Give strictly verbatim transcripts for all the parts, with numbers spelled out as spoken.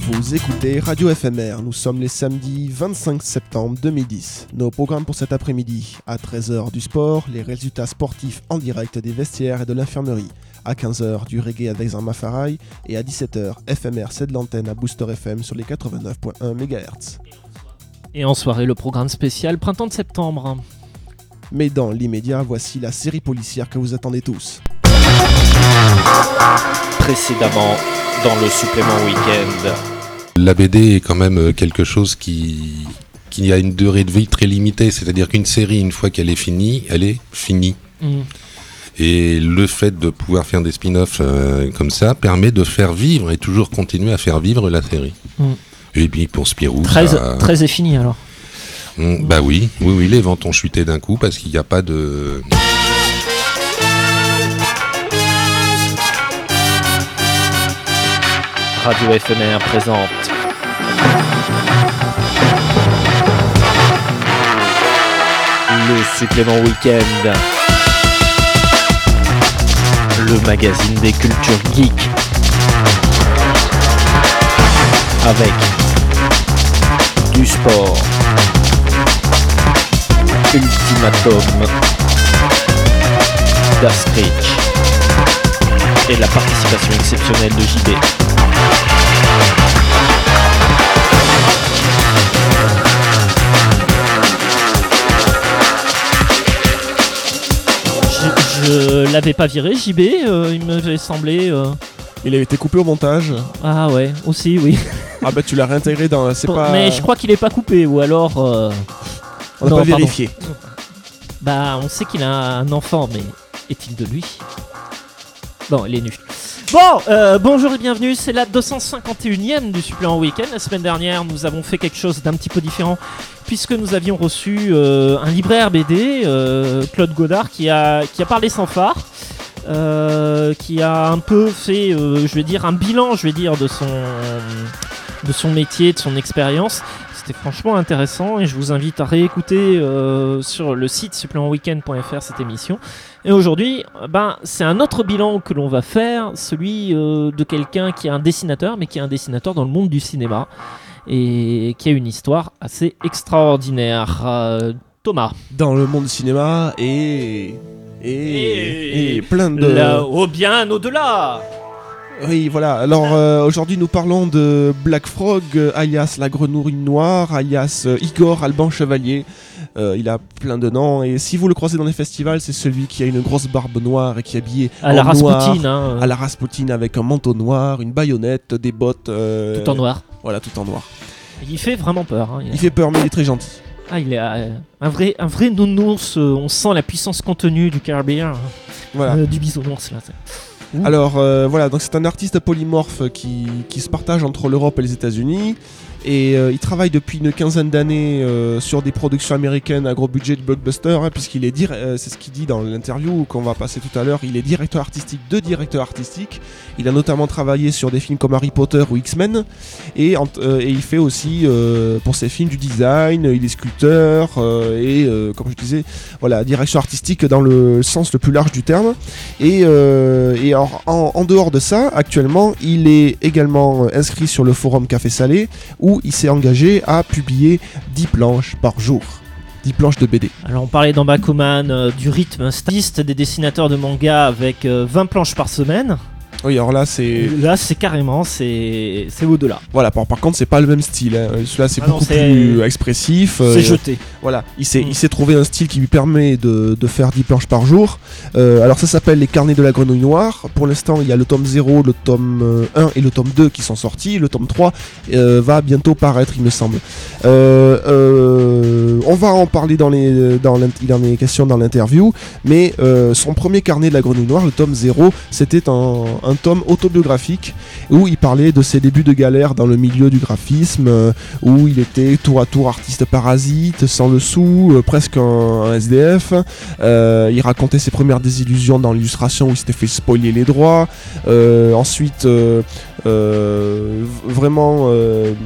Vous écoutez Radio F M R, nous sommes les samedis vingt-cinq septembre deux mille dix. Nos programmes pour cet après-midi, à treize heures du sport, les résultats sportifs en direct des vestiaires et de l'infirmerie. À quinze heures du reggae avec Zama Farai et à dix-sept heures F M R cède l'antenne à Booster F M sur les quatre-vingt-neuf virgule un mégahertz. Et en soirée, le programme spécial Printemps de septembre. Mais dans l'immédiat, voici la série policière que vous attendez tous. Précédemment, dans le supplément week-end. La B D est quand même quelque chose qui, qui a une durée de vie très limitée, c'est-à-dire qu'une série, une fois qu'elle est finie, elle est finie. Mmh. Et le fait de pouvoir faire des spin-offs euh, comme ça permet de faire vivre et toujours continuer à faire vivre la série. Mmh. Et puis pour Spirou, treize, ça... treize est fini alors. Mmh, bah oui, oui, oui, les ventes ont chuté d'un coup parce qu'il n'y a pas de... Radio F M R présente le supplément week-end, le magazine des cultures geeks, avec du sport, Ultimatum, d'Astrich et la participation exceptionnelle de J B. Je, je l'avais pas viré, J B, euh, il m'avait semblé... Euh... Il avait été coupé au montage. Ah ouais, aussi, oui. Ah bah tu l'as réintégré dans... C'est pas... Mais je crois qu'il est pas coupé, ou alors... Euh... On n'a pas vérifié. Bah on sait qu'il a un enfant, mais est-il de lui ? Bon, il est nu. Bon, euh, bonjour et bienvenue, c'est la deux cent cinquante et unième du supplément week-end. La semaine dernière, nous avons fait quelque chose d'un petit peu différent, puisque nous avions reçu euh, un libraire B D, euh, Claude Godard, qui a, qui a parlé sans phare, euh, qui a un peu fait, euh, je vais dire, un bilan, je vais dire, de son, de son métier, de son expérience. C'était franchement intéressant et je vous invite à réécouter euh, sur le site supplément weekend point f r cette émission. Et aujourd'hui, ben, c'est un autre bilan que l'on va faire, celui euh, de quelqu'un qui est un dessinateur, mais qui est un dessinateur dans le monde du cinéma et qui a une histoire assez extraordinaire. Euh, Thomas. Dans le monde du cinéma et... Et, et, et plein de... Là, au bien au-delà. Oui, voilà. Alors euh, aujourd'hui, nous parlons de Black Frog, euh, alias la grenouille noire, alias euh, Igor Alban Chevalier. Euh, il a plein de noms et si vous le croisez dans les festivals, c'est celui qui a une grosse barbe noire et qui est habillé à en la noir, Rasputin, hein. à la Rasputin avec un manteau noir, une baïonnette, des bottes. Euh, tout en noir. Voilà, tout en noir. Il fait vraiment peur. Hein. Il, il fait peur, mais il est très gentil. Ah, il est euh, un vrai, un vrai nounours. Euh, on sent la puissance contenue du Caribbean. Voilà. Euh, du bisounours là. C'est... Ouh. Alors euh, voilà, donc c'est un artiste polymorphe qui, qui se partage entre l'Europe et les États-Unis. Et euh, il travaille depuis une quinzaine d'années euh, sur des productions américaines à gros budget de blockbuster, hein, puisqu'il est dire, euh, c'est ce qu'il dit dans l'interview qu'on va passer tout à l'heure. Il est directeur artistique de directeur artistique. Il a notamment travaillé sur des films comme Harry Potter ou X-Men, et, euh, et il fait aussi euh, pour ses films du design. Il est sculpteur euh, et euh, comme je disais, voilà, direction artistique dans le sens le plus large du terme. Et, euh, et alors, en, en dehors de ça, actuellement, il est également inscrit sur le forum Café Salé, où il s'est engagé à publier dix planches par jour. dix planches de B D. Alors on parlait dans Bakuman euh, du rythme styliste des dessinateurs de manga avec euh, vingt planches par semaine. Oui, alors là c'est... Là c'est carrément, c'est, c'est au-delà. Voilà, par, par contre c'est pas le même style, hein. Celui-là c'est ah beaucoup non, c'est... plus expressif. C'est euh, jeté. Voilà, il s'est, mm. il s'est trouvé un style qui lui permet de, de faire dix planches par jour. Euh, alors ça s'appelle Les Carnets de la Grenouille Noire. Pour l'instant il y a le tome zéro, le tome un et le tome deux qui sont sortis. Le tome trois euh, va bientôt paraître il me semble. Euh, euh, on va en parler dans les, dans il en est question dans l'interview. Mais euh, son premier carnet de la Grenouille Noire, le tome zéro, c'était un, un tome autobiographique où il parlait de ses débuts de galère dans le milieu du graphisme, euh, où il était tour à tour artiste parasite, sans le sou, euh, presque un, un S D F. Euh, il racontait ses premières désillusions dans l'illustration où il s'était fait spoiler les droits. Euh, ensuite, euh, euh, vraiment... Euh,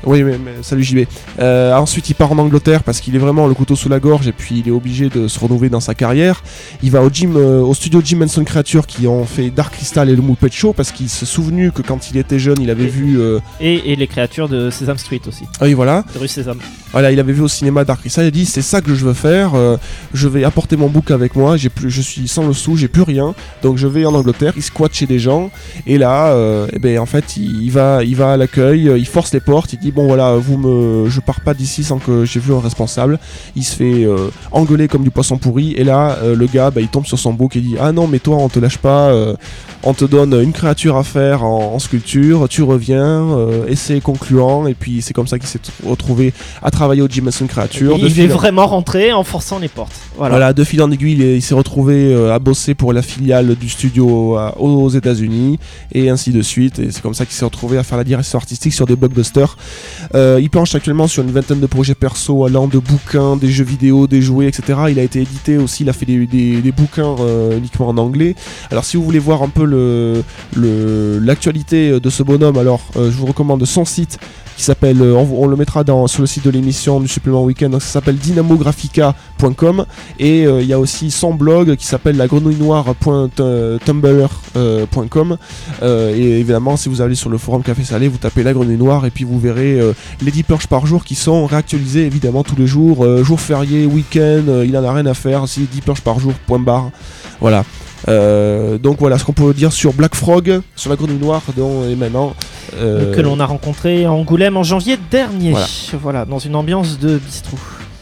Oui, mais, mais salut J B. Euh, ensuite, il part en Angleterre parce qu'il est vraiment le couteau sous la gorge et puis il est obligé de se renouveler dans sa carrière. Il va au gym, euh, au studio Jim Henson Creatures qui ont fait Dark Crystal et le Muppet Show parce qu'il s'est souvenu que quand il était jeune, il avait et, vu. Euh... Et, et les créatures de Sesame Street aussi. Ah oui, voilà. De rue Sésame. Voilà, il avait vu au cinéma Dark Crystal. Il a dit c'est ça que je veux faire. Euh, je vais apporter mon bouc avec moi. J'ai plus, je suis sans le sou, j'ai plus rien. Donc je vais en Angleterre. Il squatte chez des gens et là, euh, eh ben en fait, il, il va, il va à l'accueil. Il force les portes. Il dit bon voilà, vous me je pars pas d'ici sans que j'ai vu un responsable. Il se fait euh, engueuler comme du poisson pourri et là euh, le gars bah, il tombe sur son bouc et dit ah non mais toi on te lâche pas, euh, on te donne une créature à faire en, en sculpture, tu reviens, euh, essai concluant et puis c'est comme ça qu'il s'est retrouvé à travailler au Jim Henson Creatures. Il est vraiment rentré en forçant les portes. Voilà, voilà de fil en aiguille il, est, il s'est retrouvé euh, à bosser pour la filiale du studio à, aux États-Unis et ainsi de suite et c'est comme ça qu'il s'est retrouvé à faire la direction artistique sur des blockbusters. Euh, il planche actuellement sur une vingtaine de projets perso allant de bouquins, des jeux vidéo, des jouets, et cetera. Il a été édité aussi, il a fait des, des, des bouquins euh, uniquement en anglais. Alors si vous voulez voir un peu le, le, l'actualité de ce bonhomme, alors euh, je vous recommande son site qui s'appelle, on, on le mettra dans, sur le site de l'émission du supplément week-end, donc ça s'appelle dynamographica point com et euh, il y a aussi son blog qui s'appelle la grenouille noire point tumblr point com euh, et évidemment si vous allez sur le forum Café Salé vous tapez la grenouille noire et puis vous verrez euh, les dix purges par jour qui sont réactualisés évidemment tous les jours, euh, jours fériés, week-end, euh, il en a rien à faire, c'est dix purges par jour, point barre, voilà. Euh, donc voilà ce qu'on peut dire sur Black Frog, sur la grenouille noire dont est maintenant euh... que l'on a rencontré à Angoulême en janvier dernier, voilà, voilà dans une ambiance de bistrot.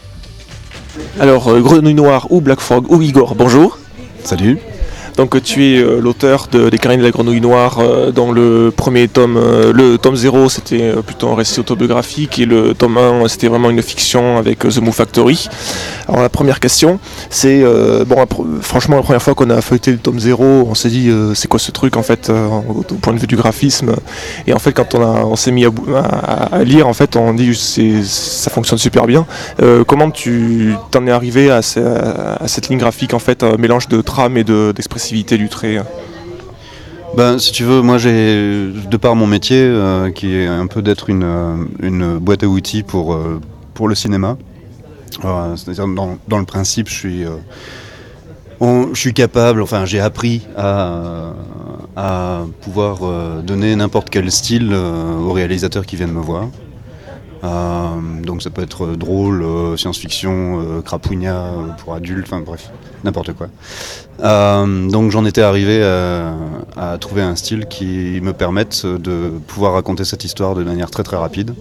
Alors euh, grenouille noire ou Black Frog ou Igor, bonjour. Salut. Donc tu es euh, l'auteur de, des Carnets de la Grenouille Noire euh, dans le premier tome. Euh, le tome zéro c'était euh, plutôt un récit autobiographique et le tome un c'était vraiment une fiction avec euh, The Moo Factory. Alors la première question c'est, euh, bon pr- franchement la première fois qu'on a feuilleté le tome zéro on s'est dit euh, c'est quoi ce truc en fait euh, au, au point de vue du graphisme et en fait quand on, a, on s'est mis à, à, à lire en fait on dit c'est, ça fonctionne super bien. Euh, comment tu t'en es arrivé à, ce, à, à cette ligne graphique en fait, un mélange de trame et de, d'expressivité du trait? Ben, si tu veux, moi j'ai, de par mon métier, euh, qui est un peu d'être une, euh, une boîte à outils pour, euh, pour le cinéma, euh, c'est-à-dire dans, dans le principe, je suis, euh, on, je suis capable, enfin j'ai appris à, à pouvoir euh, donner n'importe quel style euh, aux réalisateurs qui viennent me voir. Euh, donc ça peut être drôle, euh, science-fiction, euh, crapougnat euh, pour adultes, enfin bref, n'importe quoi. Euh, donc j'en étais arrivé à, à trouver un style qui me permette de pouvoir raconter cette histoire de manière très très rapide.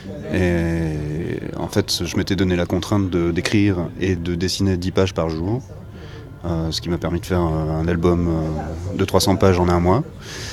Et en fait, je m'étais donné la contrainte de, d'écrire et de dessiner dix pages par jour, euh, ce qui m'a permis de faire un album euh, de trois cents pages en un mois.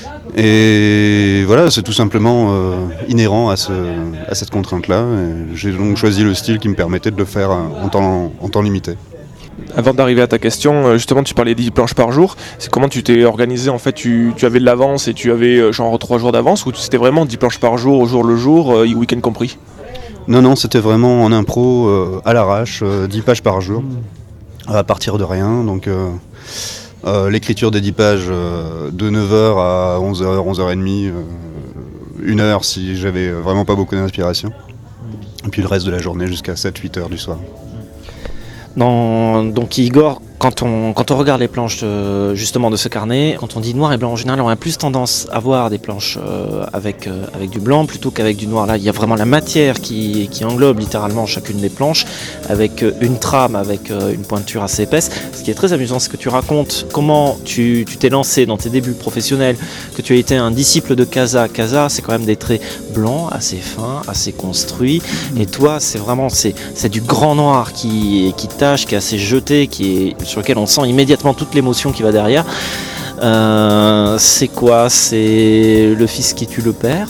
Et voilà, c'est tout simplement euh, inhérent à, ce, à cette contrainte-là. Et j'ai donc choisi le style qui me permettait de le faire en temps, en temps limité. Avant d'arriver à ta question, justement tu parlais dix planches par jour, c'est comment tu t'es organisé en fait, tu, tu avais de l'avance et tu avais genre trois jours d'avance ou c'était vraiment dix planches par jour, au jour le jour, euh, week-end compris? Non, non, c'était vraiment en impro, euh, à l'arrache, euh, dix pages par jour, à partir de rien, donc... Euh, Euh, l'écriture des dix pages euh, de neuf heures à onze heures, onze heures trente, euh, une heure si j'avais vraiment pas beaucoup d'inspiration. Et puis le reste de la journée jusqu'à sept huit heures du soir. Non, donc Igor, quand on, quand on regarde les planches de, justement de ce carnet, quand on dit noir et blanc en général, on a plus tendance à voir des planches euh, avec, euh, avec du blanc plutôt qu'avec du noir. Là, il y a vraiment la matière qui, qui englobe littéralement chacune des planches, avec euh, une trame, avec euh, une pointure assez épaisse. Ce qui est très amusant, c'est que tu racontes comment tu, tu t'es lancé dans tes débuts professionnels, que tu as été un disciple de Casa. Casa, c'est quand même des traits blancs, assez fins, assez construits. Et toi, c'est vraiment c'est, c'est du grand noir qui, qui tache, qui est assez jeté, qui est sur lequel on sent immédiatement toute l'émotion qui va derrière. Euh, c'est quoi? C'est le fils qui tue le père?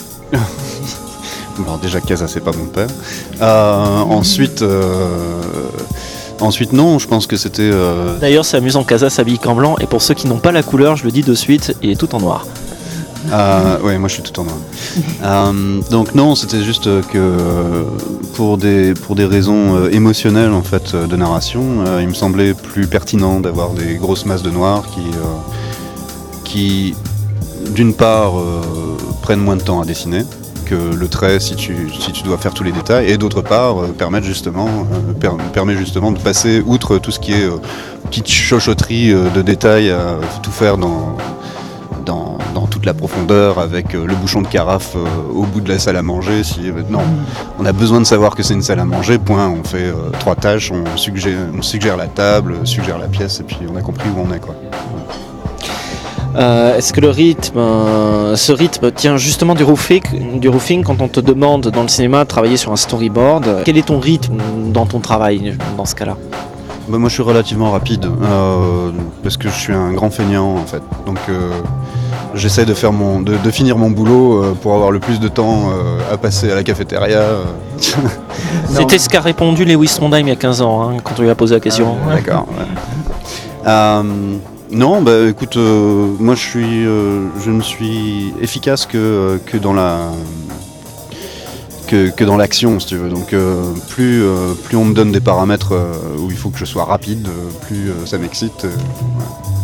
Alors déjà Casa c'est pas mon père. Euh, ensuite, euh, ensuite non, je pense que c'était. Euh... D'ailleurs c'est amusant, Casa s'habille qu'en blanc et pour ceux qui n'ont pas la couleur, je le dis de suite, il est tout en noir. Euh, ouais, moi je suis tout en noir. euh, donc non, c'était juste que pour des pour des raisons euh, émotionnelles en fait de narration, euh, il me semblait plus pertinent d'avoir des grosses masses de noir qui euh, qui d'une part euh, prennent moins de temps à dessiner que le trait si tu, si tu dois faire tous les détails, et d'autre part euh, permettre justement, euh, per, permet justement de passer outre tout ce qui est euh, petite chochoterie euh, de détails à tout faire dans, dans, dans toute la profondeur avec euh, le bouchon de carafe euh, au bout de la salle à manger. Si, euh, non, on a besoin de savoir que c'est une salle à manger, point, on fait euh, trois tâches, on suggère, on suggère la table, suggère la pièce et puis on a compris où on est, quoi. Euh, est-ce que le rythme, euh, ce rythme tient justement du roofing, du roofing quand on te demande dans le cinéma de travailler sur un storyboard? Quel est ton rythme dans ton travail dans ce cas-là? Bah, moi je suis relativement rapide euh, parce que je suis un grand feignant en fait. Donc euh, j'essaie de, faire mon, de, de finir mon boulot euh, pour avoir le plus de temps euh, à passer à la cafétéria. Euh. C'était ce qu'a répondu Lewis Trondheim il y a quinze ans hein, quand on lui a posé la question. Ah, d'accord. Ouais. Euh, non, bah écoute, euh, moi je suis, euh, je ne suis efficace que, que dans la, que, que dans l'action, si tu veux. Donc euh, plus, euh, plus on me donne des paramètres euh, où il faut que je sois rapide, euh, plus euh, ça m'excite. Euh, ouais.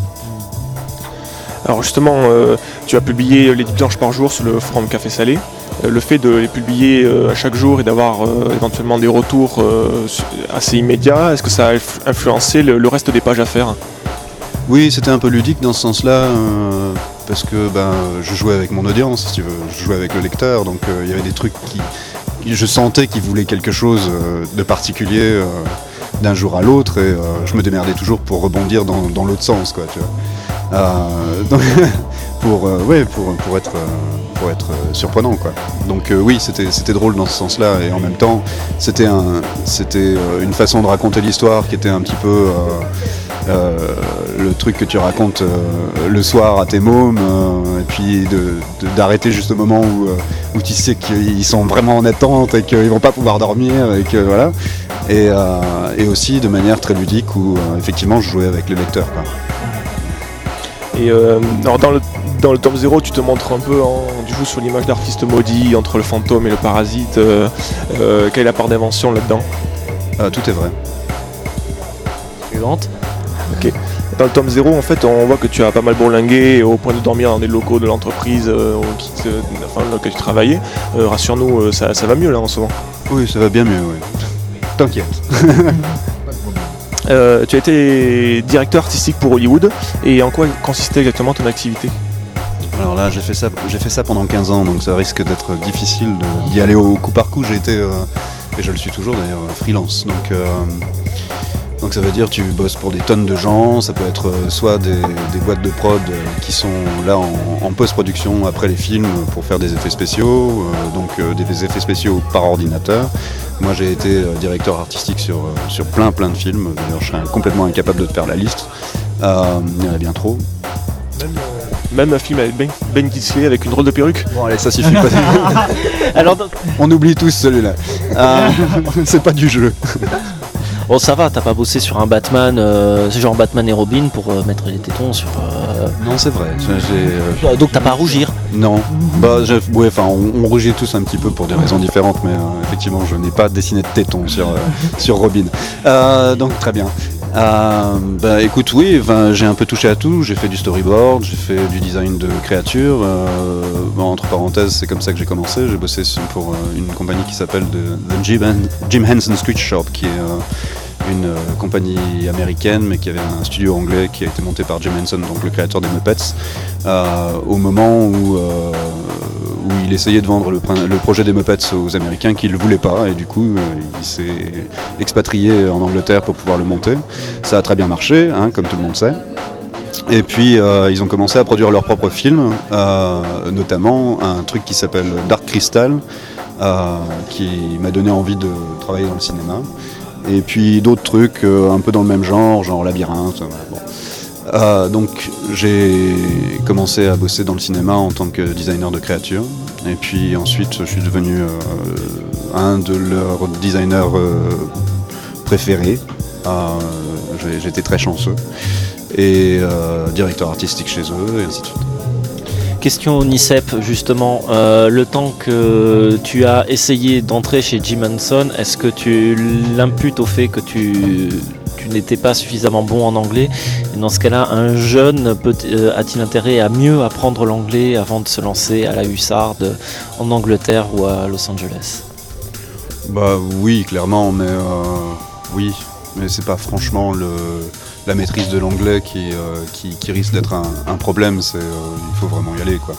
Alors justement, euh, tu as publié les dix planches par jour sur le forum Café Salé. Euh, le fait de les publier euh, à chaque jour et d'avoir euh, éventuellement des retours euh, assez immédiats, est-ce que ça a influencé le, le reste des pages à faire ? Oui, c'était un peu ludique dans ce sens-là, euh, parce que ben, je jouais avec mon audience, si tu veux, je jouais avec le lecteur, donc il euh, y avait des trucs qui, qui je sentais qu'ils voulaient quelque chose euh, de particulier euh, d'un jour à l'autre, et euh, je me démerdais toujours pour rebondir dans, dans l'autre sens, quoi, tu vois. Euh, donc, pour, euh, ouais, pour, pour être, euh, pour être euh, surprenant, quoi. Donc euh, oui, c'était, c'était drôle dans ce sens-là, et en même temps, c'était, un, c'était euh, une façon de raconter l'histoire qui était un petit peu... Euh, Euh, le truc que tu racontes euh, le soir à tes mômes euh, et puis de, de, d'arrêter juste au moment où, euh, où tu sais qu'ils sont vraiment en attente et qu'ils vont pas pouvoir dormir et que voilà et, euh, et aussi de manière très ludique où euh, effectivement je jouais avec le lecteur, quoi. Et euh, alors dans le dans le tome zéro, tu te montres un peu en, du coup sur l'image d'artiste maudit entre le fantôme et le parasite. Euh, euh, quelle est la part d'invention là-dedans ? euh, Tout est vrai. Suivante. Ok. Dans le tome zéro, en fait, on voit que tu as pas mal bourlingué au point de dormir dans des locaux de l'entreprise euh, qui te, enfin, dans laquelle tu travaillais. Euh, rassure-nous, euh, ça, ça va mieux là en ce moment. Oui, ça va bien mieux, oui. T'inquiète. euh, tu as été directeur artistique pour Hollywood, et en quoi consistait exactement ton activité ? Alors là, j'ai fait ça, j'ai fait ça pendant quinze ans, donc ça risque d'être difficile de, d'y aller au coup par coup. J'ai été, euh, et je le suis toujours d'ailleurs, freelance. Donc, euh, donc ça veut dire tu bosses pour des tonnes de gens, ça peut être euh, soit des, des boîtes de prod euh, qui sont là en, en post-production après les films pour faire des effets spéciaux, euh, donc euh, des effets spéciaux par ordinateur. Moi j'ai été euh, directeur artistique sur, euh, sur plein plein de films, d'ailleurs je serais complètement incapable de te faire la liste, euh, il y en a bien trop. Même un film avec Ben, Ben Kingsley avec une drôle de perruque. Bon allez, ça suffit pas. Alors, on oublie tous celui-là. Euh, c'est pas du jeu. bon, ça va, t'as pas bossé sur un Batman, euh, c'est genre Batman et Robin pour euh, mettre les tétons sur. Euh... Non, c'est vrai. J'ai, euh... Donc t'as pas à rougir. Non. Bah, ouais, enfin, on, on rougit tous un petit peu pour des raisons différentes, mais euh, effectivement, je n'ai pas dessiné de tétons sur euh, sur Robin. Euh, donc très bien. Euh, bah écoute, oui, j'ai un peu touché à tout, j'ai fait du storyboard, j'ai fait du design de créatures, euh, bon, entre parenthèses c'est comme ça que j'ai commencé, j'ai bossé pour euh, une compagnie qui s'appelle The, the Jim, Jim Henson Screech Shop, qui est euh, une euh, compagnie américaine mais qui avait un studio anglais qui a été monté par Jim Henson, donc le créateur des Muppets, euh, au moment où, euh, où il essayait de vendre le, le projet des Muppets aux Américains qui ne le voulaient pas, et du coup euh, il s'est expatrié en Angleterre pour pouvoir le monter. Ça a très bien marché, hein, comme tout le monde sait. Et puis euh, ils ont commencé à produire leurs propres films, euh, notamment un truc qui s'appelle Dark Crystal, euh, qui m'a donné envie de travailler dans le cinéma. Et puis d'autres trucs euh, un peu dans le même genre, genre Labyrinthe. Voilà, bon. Euh, donc j'ai commencé à bosser dans le cinéma en tant que designer de créatures. Et puis ensuite je suis devenu euh, un de leurs designers euh, préférés. Euh, j'ai, j'étais très chanceux. Et euh, directeur artistique chez eux, et ainsi de suite. Question au Nicep, justement, euh, le temps que tu as essayé d'entrer chez Jim Henson, est-ce que tu l'imputes au fait que tu, tu tu n'étais pas suffisamment bon en anglais. Et dans ce cas-là, un jeune peut, euh, a-t-il intérêt à mieux apprendre l'anglais avant de se lancer à la hussarde en Angleterre ou à Los Angeles? Bah oui, clairement, mais euh, oui, mais c'est pas franchement le, la maîtrise de l'anglais qui, euh, qui, qui risque d'être un, un problème. C'est, euh, il faut vraiment y aller, quoi.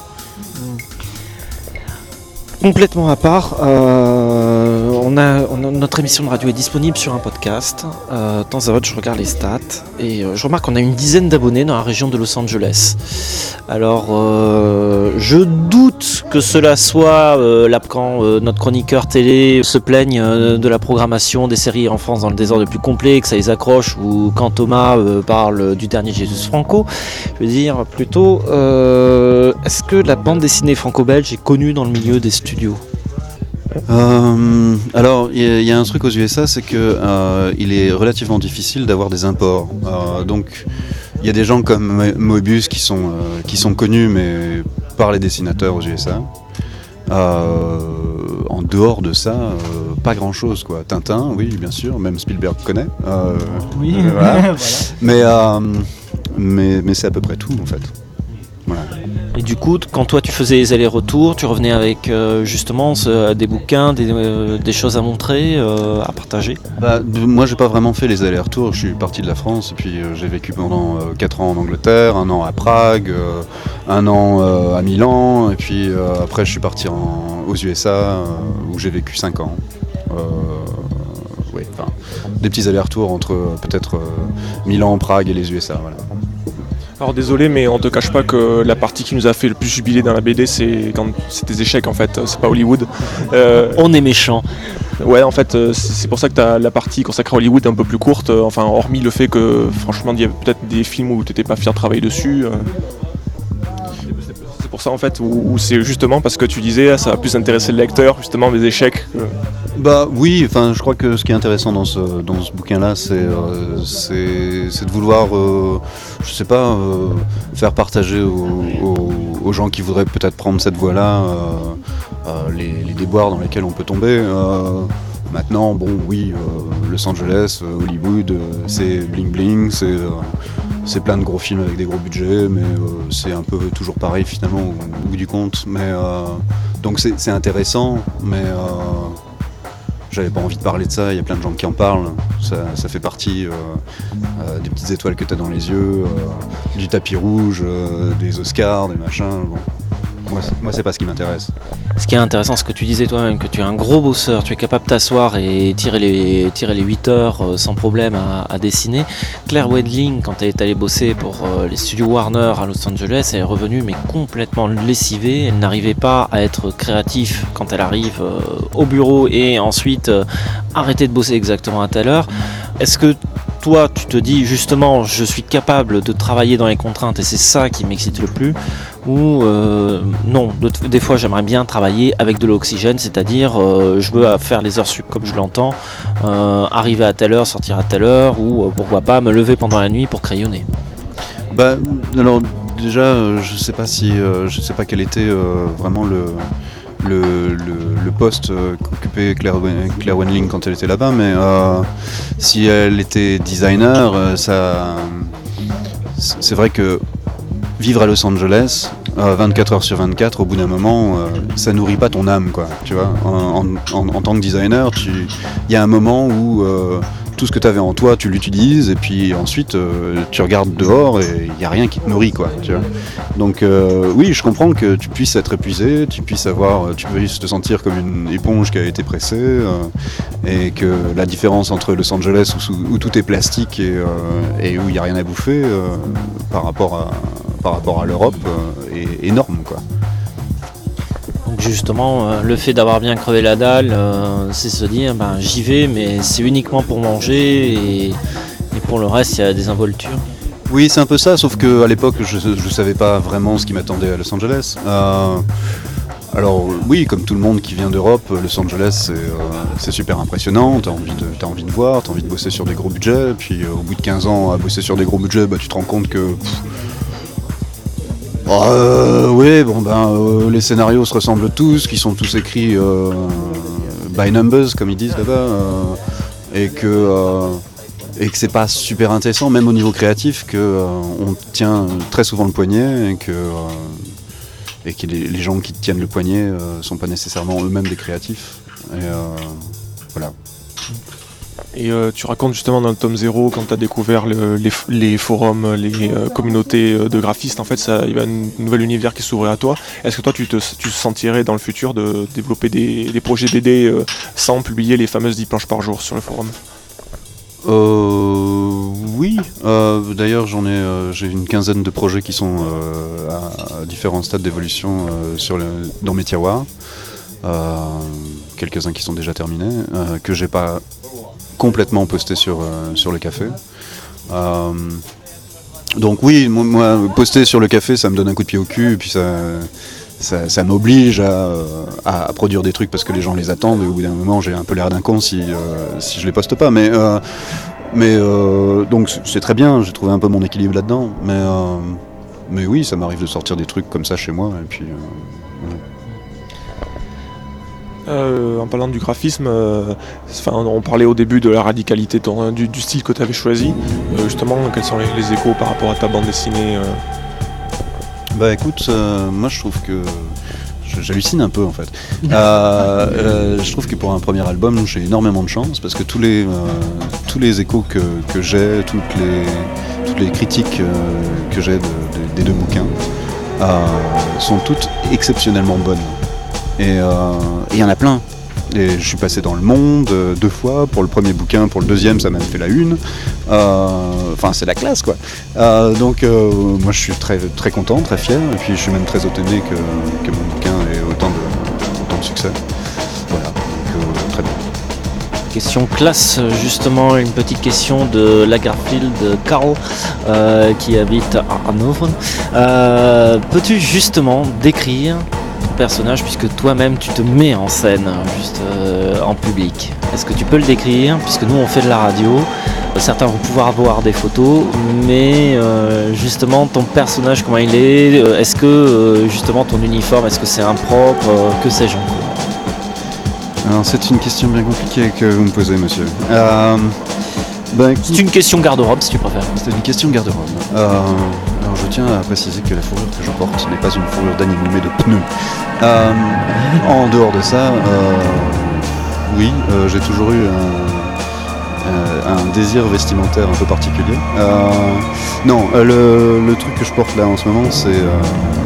Complètement à part, euh, on a, on a- notre émission de radio est disponible sur un podcast. Euh, de temps à autre, je regarde les stats et euh, je remarque qu'on a une dizaine d'abonnés dans la région de Los Angeles. Alors, euh, je doute que cela soit euh, là, quand euh, notre chroniqueur télé se plaigne euh, de la programmation des séries en France dans le désordre le plus complet, que ça les accroche, ou quand Thomas euh, parle du dernier Jesus Franco. Je veux dire, plutôt, euh, est-ce que la bande dessinée franco-belge est connue dans le milieu des studios? Euh, alors, il y, a- il y a un truc aux U S A, c'est que euh, il est relativement difficile d'avoir des imports. Euh, donc, il y a des gens comme Mo- Moebius qui sont, euh, qui sont connus, mais par les dessinateurs aux U S A. Euh, en dehors de ça, euh, pas grand-chose, quoi. Tintin, oui, bien sûr, même Spielberg connaît. Euh, Oui, euh, voilà. voilà. Mais, euh, mais, mais c'est à peu près tout, en fait. Voilà. Et du coup, t- quand toi tu faisais les allers-retours, tu revenais avec euh, justement ce- des bouquins, des, euh, des choses à montrer, euh, à partager? Bah, de- moi, j'ai pas vraiment fait les allers-retours. Je suis parti de la France et puis euh, j'ai vécu pendant quatre ans en Angleterre, un an à Prague, euh, un an euh, à Milan, et puis euh, après, je suis parti en- aux U S A euh, où j'ai vécu cinq ans. Euh, ouais, enfin, des petits allers-retours entre euh, peut-être euh, Milan, Prague et les U S A. Voilà. Alors désolé, mais on te cache pas que la partie qui nous a fait le plus jubiler dans la B D, c'est quand c'est tes échecs en fait, c'est pas Hollywood. Euh, On est méchant. ouais, en fait, euh, c'est c'est pour ça que t'as la partie consacrée à Hollywood un peu plus courte. euh, Enfin, hormis le fait que, franchement, il y a peut-être des films où t'étais pas fier de travailler dessus. euh. C'est pour ça en fait, où, où c'est justement parce que tu disais, ah, ça va plus intéresser le lecteur, justement, mes échecs. que- Bah oui, enfin je crois que ce qui est intéressant dans ce, dans ce bouquin-là, c'est euh, c'est c'est de vouloir, euh, je sais pas, euh, faire partager aux, aux- aux gens qui voudraient peut-être prendre cette voie-là euh, euh, les, les déboires dans lesquels on peut tomber. Euh, maintenant, bon, oui, euh, Los Angeles, euh, Hollywood, euh, c'est bling bling, c'est euh, c'est plein de gros films avec des gros budgets, mais euh, c'est un peu toujours pareil finalement au, au bout du compte. Mais euh, donc c'est c'est intéressant, mais euh, j'avais pas envie de parler de ça, il y a plein de gens qui en parlent, ça, ça fait partie euh, euh, des petites étoiles que tu as dans les yeux, euh, du tapis rouge, euh, des Oscars, des machins. Bon. Moi, c'est- moi, c'est pas ce qui m'intéresse. Ce qui est intéressant, c'est que tu disais toi-même que tu es un gros bosseur, tu es capable de t'asseoir et tirer les, tirer les huit heures euh, sans problème à, à dessiner. Claire Wendling, quand elle est allée bosser pour euh, les studios Warner à Los Angeles, elle est revenue mais complètement lessivée. Elle n'arrivait pas à être créative quand elle arrive euh, au bureau et ensuite euh, arrêter de bosser exactement à telle heure. Est-ce que toi, tu te dis justement, je suis capable de travailler dans les contraintes et c'est ça qui m'excite le plus, ou euh, non, de- des fois j'aimerais bien travailler avec de l'oxygène, c'est-à-dire euh, je veux faire les heures sup comme je l'entends, euh, arriver à telle heure, sortir à telle heure, ou euh, pourquoi pas me lever pendant la nuit pour crayonner. Bah, alors déjà, euh, je sais pas si, euh, je sais pas quel était euh, vraiment le, le, le, le poste euh, qu'occupait Claire, Wen- Claire Wendling quand elle était là-bas, mais euh, si elle était designer, euh, ça, c'est c'est vrai que vivre à Los Angeles, euh, vingt-quatre heures sur vingt-quatre, au bout d'un moment, euh, ça nourrit pas ton âme, quoi. Tu vois, en, en, en tant que designer, tu- il y a un moment où euh, tout ce que tu avais en toi, tu l'utilises, et puis ensuite, euh, tu regardes dehors et il n'y a rien qui te nourrit, quoi. Tu vois. Donc, euh, oui, je comprends que tu puisses être épuisé, tu puisses avoir, tu puisses te sentir comme une éponge qui a été pressée, euh, et que la différence entre Los Angeles où, où tout est plastique et, euh, et où il n'y a rien à bouffer euh, par rapport à par rapport à l'Europe euh, est énorme, quoi. Donc justement, euh, le fait d'avoir bien crevé la dalle, euh, c'est se dire, ben, j'y vais, mais c'est uniquement pour manger, et, et pour le reste, il y a des involtures. Oui, c'est un peu ça, sauf qu'à l'époque, je ne savais pas vraiment ce qui m'attendait à Los Angeles. Euh, alors oui, comme tout le monde qui vient d'Europe, Los Angeles, c'est, euh, c'est super impressionnant, t'as envie de, t'as envie de voir, t'as envie de bosser sur des gros budgets, puis euh, au bout de quinze ans à bosser sur des gros budgets, bah, tu te rends compte que... Pff, Euh, oui, bon ben, euh, les scénarios se ressemblent tous, qui sont tous écrits euh, by numbers, comme ils disent là-bas, euh, et que, euh, et que c'est pas super intéressant, même au niveau créatif, que euh, on tient très souvent le poignet et que, euh, et que les, les gens qui tiennent le poignet euh, sont pas nécessairement eux-mêmes des créatifs. Et euh, voilà. Et euh, tu racontes justement dans le tome zéro, quand tu as découvert le, les, les forums, les euh, communautés de graphistes, en fait, ça, il y a un nouvel univers qui s'ouvrait à toi. Est-ce que toi, tu te tu sentirais dans le futur de développer des, des projets B D euh, sans publier les fameuses dix planches par jour sur le forum ? Euh, oui, euh, d'ailleurs j'en ai, euh, j'ai une quinzaine de projets qui sont euh, à, à différents stades d'évolution euh, sur le, dans mes tiroirs. Euh, quelques-uns qui sont déjà terminés, euh, que j'ai pas complètement posté sur, euh, sur le café. Euh, donc oui, moi, moi, poster sur le café, ça me donne un coup de pied au cul, et puis ça, ça, ça m'oblige à, à, à produire des trucs parce que les gens les attendent, et au bout d'un moment, j'ai un peu l'air d'un con si, euh, si je les poste pas. Mais, euh, mais euh, donc c'est très bien, j'ai trouvé un peu mon équilibre là-dedans. Mais, euh, mais oui, ça m'arrive de sortir des trucs comme ça chez moi, et puis... Euh, ouais. Euh, en parlant du graphisme, euh, on parlait au début de la radicalité ton, du, du style que tu avais choisi. Euh, justement, quels sont les, les échos par rapport à ta bande dessinée euh... Bah écoute, euh, moi je trouve que j'hallucine un peu en fait. euh, euh, je trouve que pour un premier album, j'ai énormément de chance parce que tous les euh, tous les échos que, que j'ai, toutes les toutes les critiques euh, que j'ai de, de, des deux bouquins euh, sont toutes exceptionnellement bonnes. Et il euh, y en a plein. Et je suis passé dans Le Monde euh, deux fois, pour le premier bouquin, pour le deuxième ça m'a fait la une. Enfin euh, c'est la classe quoi. Euh, donc euh, moi je suis très, très content, très fier, et puis je suis même très étonné que, que mon bouquin ait autant de, autant de succès. Voilà, donc euh, très bien. Question classe, justement, une petite question de Lagerfield Carl euh, qui habite à Hanovre. Euh, peux-tu justement décrire personnage, puisque toi-même tu te mets en scène juste euh, en public? Est-ce que tu peux le décrire, puisque nous on fait de la radio, certains vont pouvoir voir des photos, mais euh, justement ton personnage, comment il est, est-ce que euh, justement ton uniforme, est-ce que c'est impropre, euh, que sais-je encore? Alors c'est une question bien compliquée que vous me posez, monsieur. Euh, bah, écoute, c'est une question garde-robe si tu préfères. C'est une question garde-robe. Euh, alors je tiens à préciser que la fourrure que je porte, ce n'est pas une fourrure d'animal mais de pneus. Euh, en dehors de ça, euh, oui, euh, j'ai toujours eu un, euh, un désir vestimentaire un peu particulier. Euh, non, euh, le, le truc que je porte là en ce moment, c'est... Euh,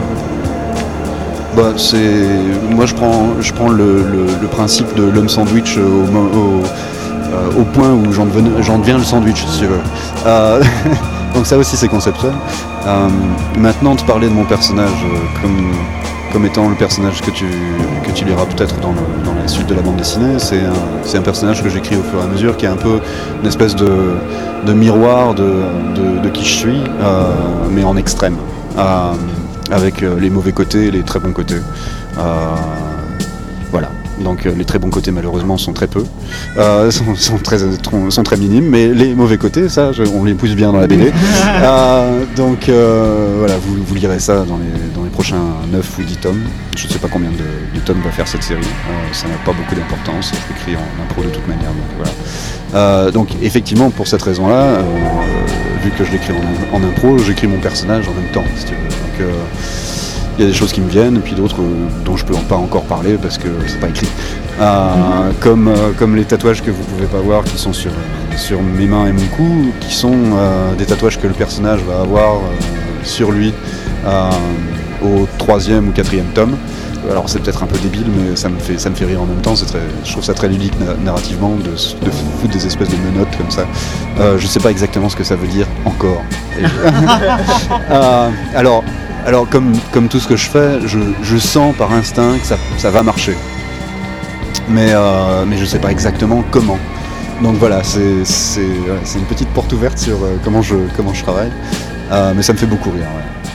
bah, c'est... Moi je prends, je prends le, le, le principe de l'homme sandwich au, au, euh, au point où j'en deviens, j'en deviens le sandwich, si tu veux. Euh, donc ça aussi c'est conceptuel. Euh, maintenant, de parler de mon personnage euh, comme... comme étant le personnage que tu, que tu liras peut-être dans, le, dans la suite de la bande dessinée, c'est un, c'est un personnage que j'écris au fur et à mesure, qui est un peu une espèce de, de miroir de, de, de qui je suis, euh, mais en extrême, euh, avec les mauvais côtés et les très bons côtés. Euh, voilà. Donc les très bons côtés malheureusement sont très peu, euh, sont, sont, très, sont très minimes, mais les mauvais côtés, ça, je, on les pousse bien dans la B D. euh, donc euh, voilà, vous, vous lirez ça dans les, dans les prochains neuf ou dix tomes. Je ne sais pas combien de, de tomes va faire cette série, euh, ça n'a pas beaucoup d'importance, je l'écris en impro de toute manière. Donc, voilà. euh, donc effectivement, pour cette raison-là, euh, vu que je l'écris en, en impro, j'écris mon personnage en même temps, si tu veux. Donc, euh, il y a des choses qui me viennent, et puis d'autres euh, dont je peux pas encore parler parce que c'est pas écrit. Euh, comme, euh, comme les tatouages que vous pouvez pas voir qui sont sur, euh, sur mes mains et mon cou, qui sont euh, des tatouages que le personnage va avoir euh, sur lui euh, au troisième ou quatrième tome. Alors c'est peut-être un peu débile, mais ça me fait, ça me fait rire en même temps. C'est très, je trouve ça très ludique narrativement de, de foutre des espèces de menottes comme ça. Euh, je sais pas exactement ce que ça veut dire encore. Et, euh, alors. Alors comme, comme tout ce que je fais, je, je sens par instinct que ça, ça va marcher. Mais, euh, mais je ne sais pas exactement comment. Donc voilà, c'est, c'est, c'est une petite porte ouverte sur euh, comment, je, comment je travaille. Euh, mais ça me fait beaucoup rire. Ouais.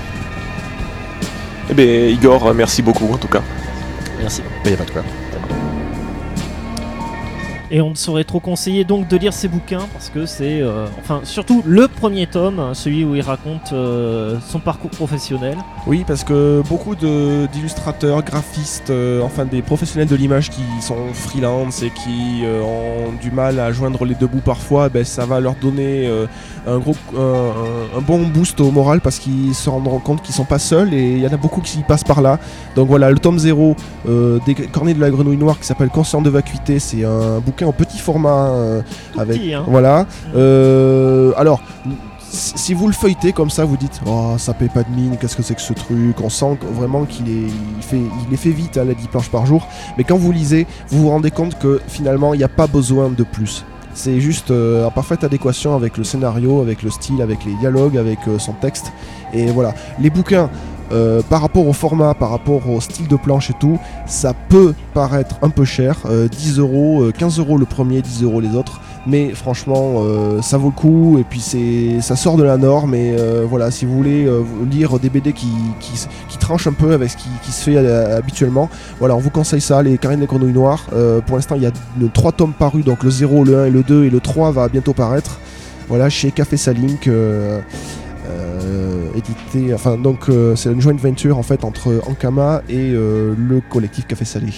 Eh bien Igor, merci beaucoup en tout cas. Merci. Il n'y a pas de quoi. Et on ne saurait trop conseiller donc de lire ces bouquins parce que c'est, euh, enfin surtout le premier tome, celui où il raconte euh, son parcours professionnel. Oui, parce que beaucoup de, d'illustrateurs, graphistes, euh, enfin des professionnels de l'image qui sont freelance et qui euh, ont du mal à joindre les deux bouts parfois, ben, ça va leur donner euh, un, gros, un, un bon boost au moral parce qu'ils se rendront compte qu'ils sont pas seuls et il y en a beaucoup qui passent par là. Donc voilà, le tome zéro euh, des Cornets de la Grenouille Noire qui s'appelle Conscient de vacuité, c'est un bouquin en petit format euh, avec petit, hein. voilà. Euh, alors si vous le feuilletez comme ça, vous dites oh ça paye pas de mine, qu'est-ce que c'est que ce truc. On sent vraiment qu'il est, il fait, il est fait vite, hein, les dix planches par jour. Mais quand vous lisez, vous vous rendez compte que finalement il n'y a pas besoin de plus. C'est juste euh, en parfaite adéquation avec le scénario, avec le style, avec les dialogues, avec euh, son texte. Et voilà, les bouquins. Euh, par rapport au format, par rapport au style de planche et tout, ça peut paraître un peu cher, euh, dix euros, euh, quinze euros le premier, dix euros les autres, mais franchement euh, ça vaut le coup et puis c'est, ça sort de la norme et euh, voilà, si vous voulez euh, lire des B D qui, qui, qui tranchent un peu avec ce qui, qui se fait euh, habituellement, voilà, on vous conseille ça, les Carnets des Grenouilles Noires. Euh, pour l'instant il y a trois tomes parus, donc le zéro, le un et le deux, et le trois va bientôt paraître, voilà, chez Café Salink. Euh, Euh, édité, enfin donc euh, c'est une joint venture en fait entre Ankama et euh, le collectif Café Salé.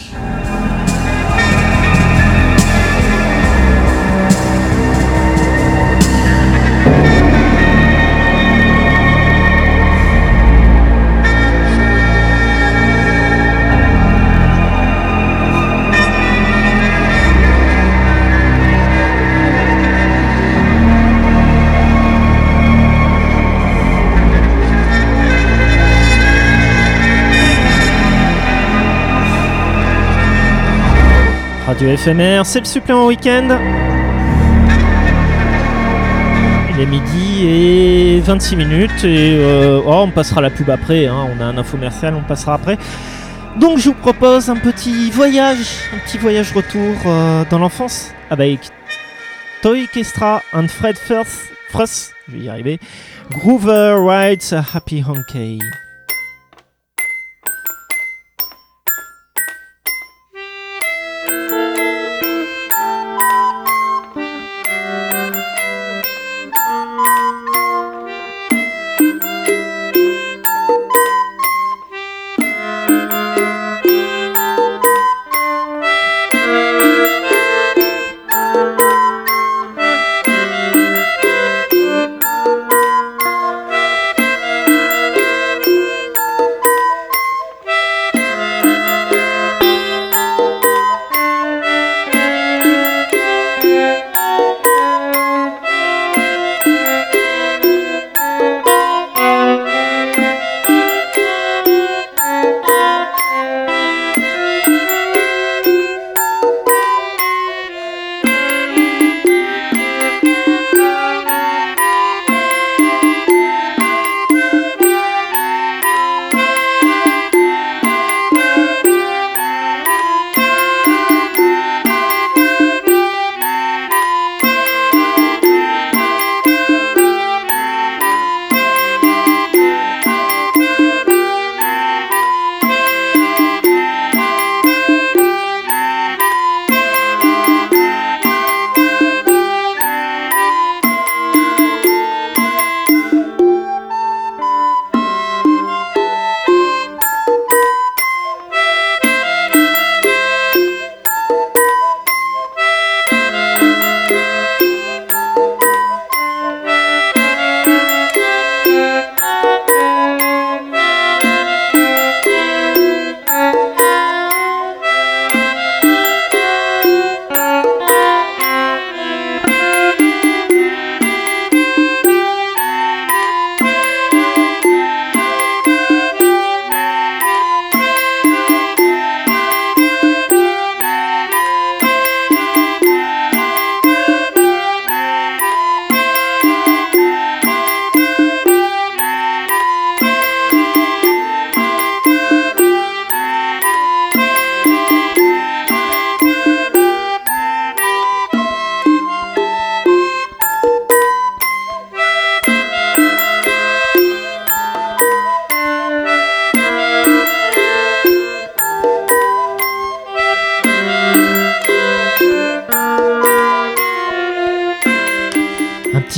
Radio F M R, c'est le supplément week-end. Il est midi et vingt-six minutes et euh, oh, on passera la pub après, hein, on a un infomercial, on passera après. Donc je vous propose un petit voyage, un petit voyage retour euh, dans l'enfance avec Toy Kestra and Fred Firth, Fruss, je vais y arriver. Groover rides a happy honky.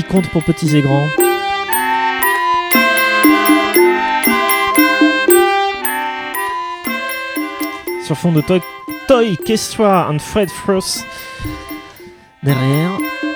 conte pour petits et grands. Sur fond de Toy, Toy Kestra and Fred Frost derrière.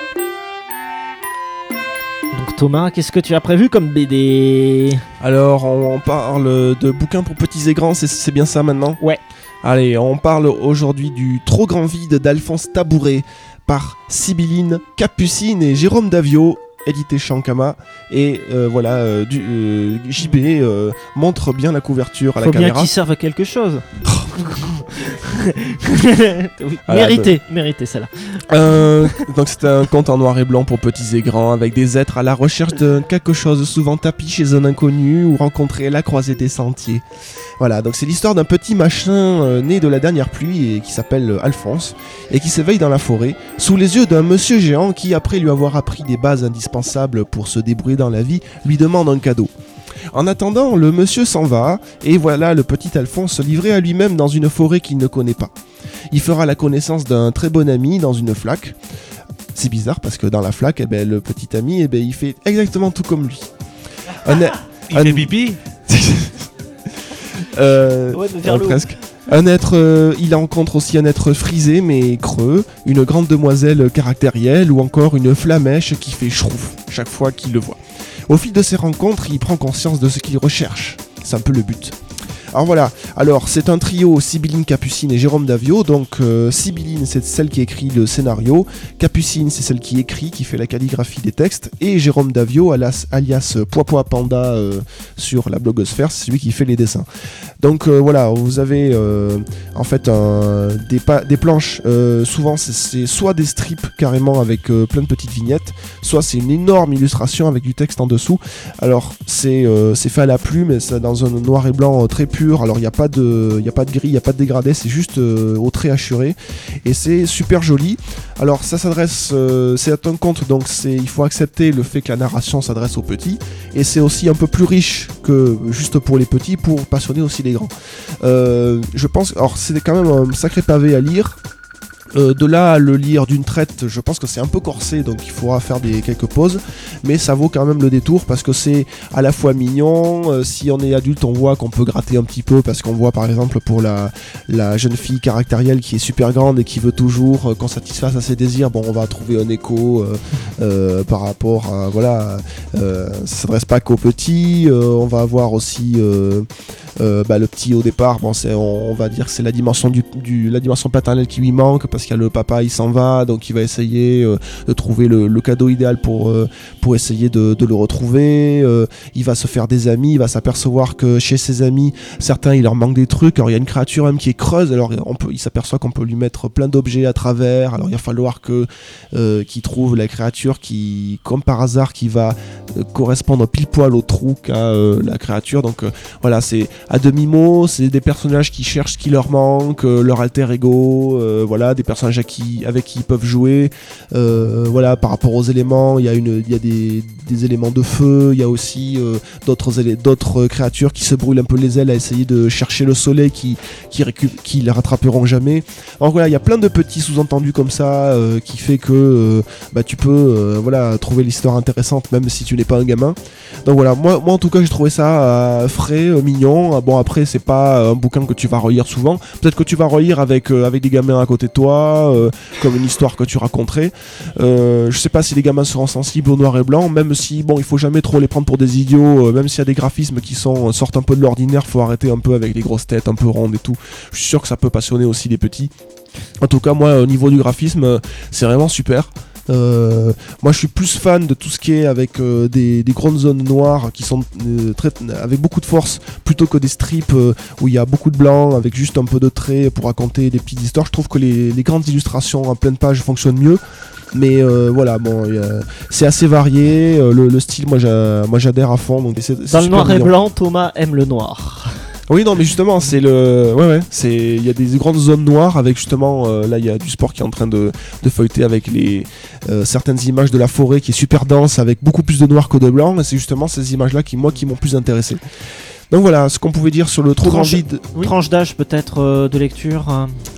Donc Thomas, qu'est-ce que tu as prévu comme B D ? Alors, on parle de bouquins pour petits et grands, c'est, c'est bien ça maintenant ? Ouais. Allez, on parle aujourd'hui du Trop grand vide d'Alphonse Tabouret par Sibylline Capucine et Jérôme Davio, édité chez Ankama. Et euh, voilà, euh, du, euh, J B euh, montre bien la couverture à la Faut caméra. bien qu'il serve à quelque chose. Oui, Voilà, mérité, mérité celle-là. Euh, donc c'est un conte en noir et blanc pour petits et grands, avec des êtres à la recherche de quelque chose, souvent tapis chez un inconnu ou rencontré à la croisée des sentiers. Voilà, donc c'est l'histoire d'un petit machin euh, né de la dernière pluie et qui s'appelle euh, Alphonse et qui s'éveille dans la forêt sous les yeux d'un monsieur géant qui, après lui avoir appris des bases indispensables pour se débrouiller dans la vie, lui demande un cadeau. En attendant, le monsieur s'en va, et voilà le petit Alphonse se livrer à lui-même dans une forêt qu'il ne connaît pas. Il fera la connaissance d'un très bon ami dans une flaque. C'est bizarre parce que dans la flaque, eh ben, le petit ami, eh ben, il fait exactement tout comme lui. Un, Il un- fait pipi. euh, Ouais, mais vers euh, le haut. presque. Un être, euh, il rencontre aussi un être frisé mais creux, une grande demoiselle caractérielle ou encore une flamèche qui fait schrouf chaque fois qu'il le voit. Au fil de ces rencontres, il prend conscience de ce qu'il recherche. C'est un peu le but. Alors voilà, alors c'est un trio Sibylline Capucine et Jérôme Davio. Donc euh, Sibylline, c'est celle qui écrit le scénario, Capucine, c'est celle qui écrit, qui fait la calligraphie des textes, et Jérôme Davio, alias, alias Poipois Panda euh, sur la blogosphère, c'est celui qui fait les dessins. Donc euh, voilà, vous avez euh, en fait un, des, pa- des planches, euh, souvent c'est, c'est soit des strips carrément avec euh, plein de petites vignettes, soit c'est une énorme illustration avec du texte en dessous. Alors c'est, euh, c'est fait à la plume, et c'est dans un noir et blanc euh, très pur. Alors il n'y a pas de, il y a pas de gris, il n'y a pas de dégradé, c'est juste euh, au trait hachuré et c'est super joli. Alors ça s'adresse, euh, c'est un conte, donc c'est, il faut accepter le fait que la narration s'adresse aux petits, et c'est aussi un peu plus riche que juste pour les petits, pour passionner aussi les grands. Euh, je pense, alors c'est quand même un sacré pavé à lire. Euh, de là à le lire d'une traite, je pense que c'est un peu corsé, donc il faudra faire des quelques pauses, mais ça vaut quand même le détour parce que c'est à la fois mignon. Euh, si on est adulte, on voit qu'on peut gratter un petit peu parce qu'on voit par exemple pour la, la jeune fille caractérielle qui est super grande et qui veut toujours euh, qu'on satisfasse à ses désirs, bon on va trouver un écho euh, euh, par rapport à voilà, euh, ça s'adresse pas qu'aux petits. Euh, on va avoir aussi euh, euh, bah, le petit au départ, bon c'est, on, on va dire que c'est la dimension du, du la dimension paternelle qui lui manque parce qu'il y a le papa, il s'en va, donc il va essayer euh, de trouver le, le cadeau idéal pour, euh, pour essayer de, de le retrouver. Euh, il va se faire des amis, il va s'apercevoir que chez ses amis, certains il leur manque des trucs. Alors il y a une créature même qui est creuse, alors on peut, il s'aperçoit qu'on peut lui mettre plein d'objets à travers. Alors il va falloir que euh, qu'il trouve la créature qui, comme par hasard, qui va euh, correspondre pile poil au trou qu'a euh, la créature. Donc euh, voilà, c'est à demi-mot, c'est des personnages qui cherchent ce qui leur manque, euh, leur alter ego, euh, voilà, des personnages à qui, avec qui ils peuvent jouer. Euh, voilà, par rapport aux éléments, il y a, une, il y a des, des éléments de feu, il y a aussi euh, d'autres, élé- d'autres créatures qui se brûlent un peu les ailes à essayer de chercher le soleil qui, qui, récu- qui les rattraperont jamais. Donc voilà, il y a plein de petits sous-entendus comme ça euh, qui fait que euh, bah, tu peux euh, voilà, trouver l'histoire intéressante même si tu n'es pas un gamin. Donc voilà, moi, moi en tout cas j'ai trouvé ça euh, frais, euh, mignon. Bon après c'est pas un bouquin que tu vas relire souvent, peut-être que tu vas relire avec, euh, avec des gamins à côté de toi, euh, comme une histoire que tu raconterais. Euh, je sais pas si les gamins seront sensibles au noir et blanc, même si bon il faut jamais trop les prendre pour des idiots, euh, même s'il y a des graphismes qui sont, sortent un peu de l'ordinaire, faut arrêter un peu avec les grosses têtes un peu rondes et tout. Je suis sûr que ça peut passionner aussi les petits. En tout cas moi au niveau du graphisme euh, c'est vraiment super. Euh, moi je suis plus fan de tout ce qui est avec euh, des, des grandes zones noires qui sont euh, très, avec beaucoup de force, plutôt que des strips euh, où il y a beaucoup de blanc avec juste un peu de traits pour raconter des petites histoires. Je trouve que les, les grandes illustrations en pleine page fonctionnent mieux. Mais euh, voilà, bon, euh, c'est assez varié. Euh, le, le style, moi, j'a, moi j'adhère à fond. Donc c'est, c'est Dans le super noir et mignon. blanc, Thomas aime le noir. Oui, non, mais justement, c'est le. Ouais, ouais, c'est. Il y a des grandes zones noires avec justement. Euh, là, il y a du sport qui est en train de, de feuilleter avec les euh, certaines images de la forêt qui est super dense avec beaucoup plus de noir que de blanc. Et c'est justement ces images-là qui, moi, qui m'ont plus intéressé. Donc voilà, ce qu'on pouvait dire sur le trop grand Tranche- vide. Oui. Tranche d'âge peut-être euh, de lecture. euh.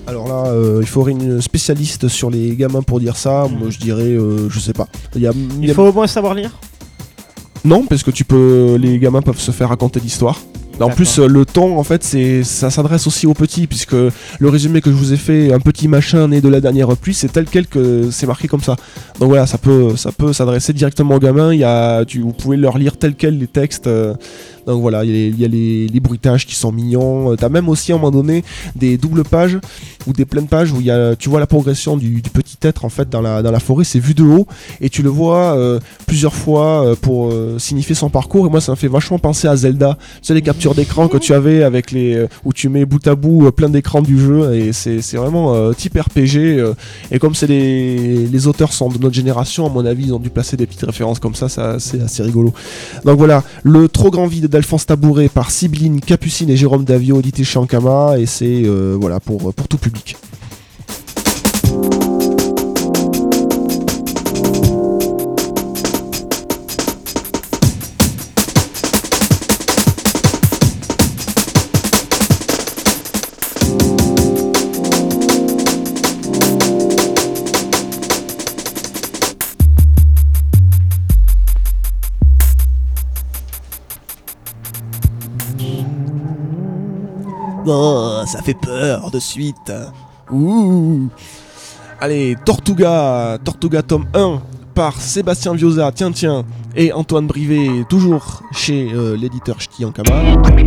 Alors là, euh, il faudrait une spécialiste sur les gamins pour dire ça. Mmh. Moi, je dirais, euh, je sais pas. Il, y a, il y a... faut au moins savoir lire. Non, parce que tu peux, les gamins peuvent se faire raconter l'histoire. En plus, euh, le ton, en fait, c'est, ça s'adresse aussi aux petits, puisque le résumé que je vous ai fait, un petit machin né de la dernière pluie, c'est tel quel que c'est marqué comme ça. Donc voilà, ça peut, ça peut s'adresser directement aux gamins. Il y a, tu, vous pouvez leur lire tel quel les textes. Euh, donc voilà, il y a, il y a les, les bruitages qui sont mignons. T'as même aussi à un moment donné des doubles pages ou des pleines pages où il y a, tu vois la progression du, du petit être en fait dans la, dans la forêt. C'est vu de haut et tu le vois euh, plusieurs fois euh, pour euh, signifier son parcours. Et moi, ça me fait vachement penser à Zelda. Tu sais, les captures d'écran que tu avais avec les euh, où tu mets bout à bout euh, plein d'écrans du jeu et c'est, c'est vraiment euh, type R P G euh, et comme c'est les, les auteurs sont de notre génération, à mon avis ils ont dû placer des petites références comme ça, ça c'est assez rigolo. Donc voilà, le trop grand vide d'Alphonse Tabouret par Sibylline Capucine et Jérôme Davio, édité chez Ankama, et c'est euh, voilà pour, pour tout public. Oh, ça fait peur de suite. Ouh. Allez, Tortuga, Tortuga tome un par Sébastien Vioza, tiens tiens, et Antoine Brivet, toujours chez euh, l'éditeur Ch'ti Ankama.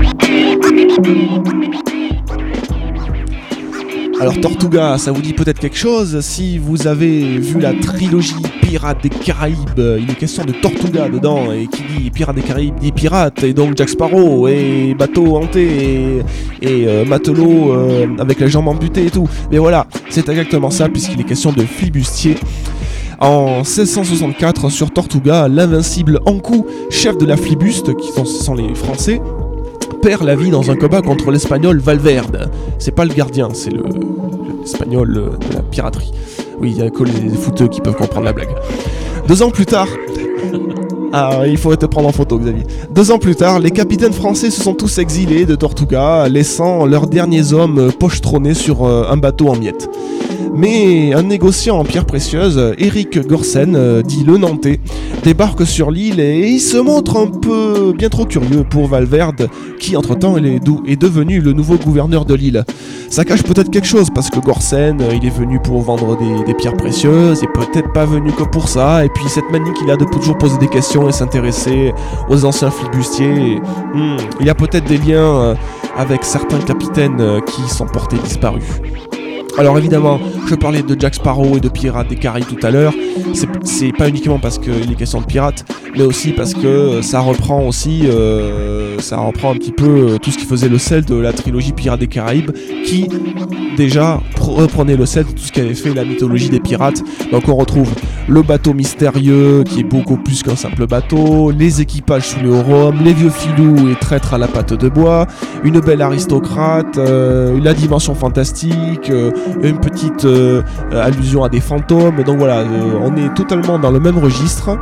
Alors Tortuga, ça vous dit peut-être quelque chose? Si vous avez vu la trilogie Pirates des Caraïbes, il est question de Tortuga dedans, et qui dit Pirates des Caraïbes dit pirate, et donc Jack Sparrow, et bateau hanté, et, et euh, matelot euh, avec les jambes amputées et tout. Mais voilà, c'est exactement ça, puisqu'il est question de flibustier. En seize cent soixante-quatre, sur Tortuga, l'invincible Ankou, chef de la flibuste, qui sont, sont les Français, perd la vie dans un combat contre l'espagnol Valverde. C'est pas le gardien, c'est le, l'espagnol de la piraterie. Oui, il y a que les footeux qui peuvent comprendre la blague. Deux ans plus tard... Ah, il faudrait te prendre en photo, Xavier. Deux ans plus tard, les capitaines français se sont tous exilés de Tortuga, laissant leurs derniers hommes pochetronnés sur un bateau en miettes. Mais un négociant en pierres précieuses, Éric Gorsen, euh, dit le Nantais, débarque sur l'île et il se montre un peu bien trop curieux pour Valverde, qui entre-temps est, dou- est devenu le nouveau gouverneur de l'île. Ça cache peut-être quelque chose, parce que Gorsen, euh, il est venu pour vendre des, des pierres précieuses, et peut-être pas venu que pour ça, et puis cette manie qu'il a de toujours poser des questions et s'intéresser aux anciens flibustiers, et, hmm, il y a peut-être des liens euh, avec certains capitaines euh, qui sont portés disparus. Alors évidemment, je parlais de Jack Sparrow et de Pirates des Caraïbes tout à l'heure, c'est, c'est pas uniquement parce qu'il est question de pirates, mais aussi parce que ça reprend aussi, euh, ça reprend un petit peu tout ce qui faisait le sel de la trilogie Pirates des Caraïbes, qui déjà reprenait le sel de tout ce qu'avait fait la mythologie des pirates. Donc on retrouve le bateau mystérieux, qui est beaucoup plus qu'un simple bateau, les équipages sous le rhum, les vieux filous et traîtres à la patte de bois, une belle aristocrate, euh, la dimension fantastique, euh, une petite euh, allusion à des fantômes. Donc voilà, euh, on est totalement dans le même registre.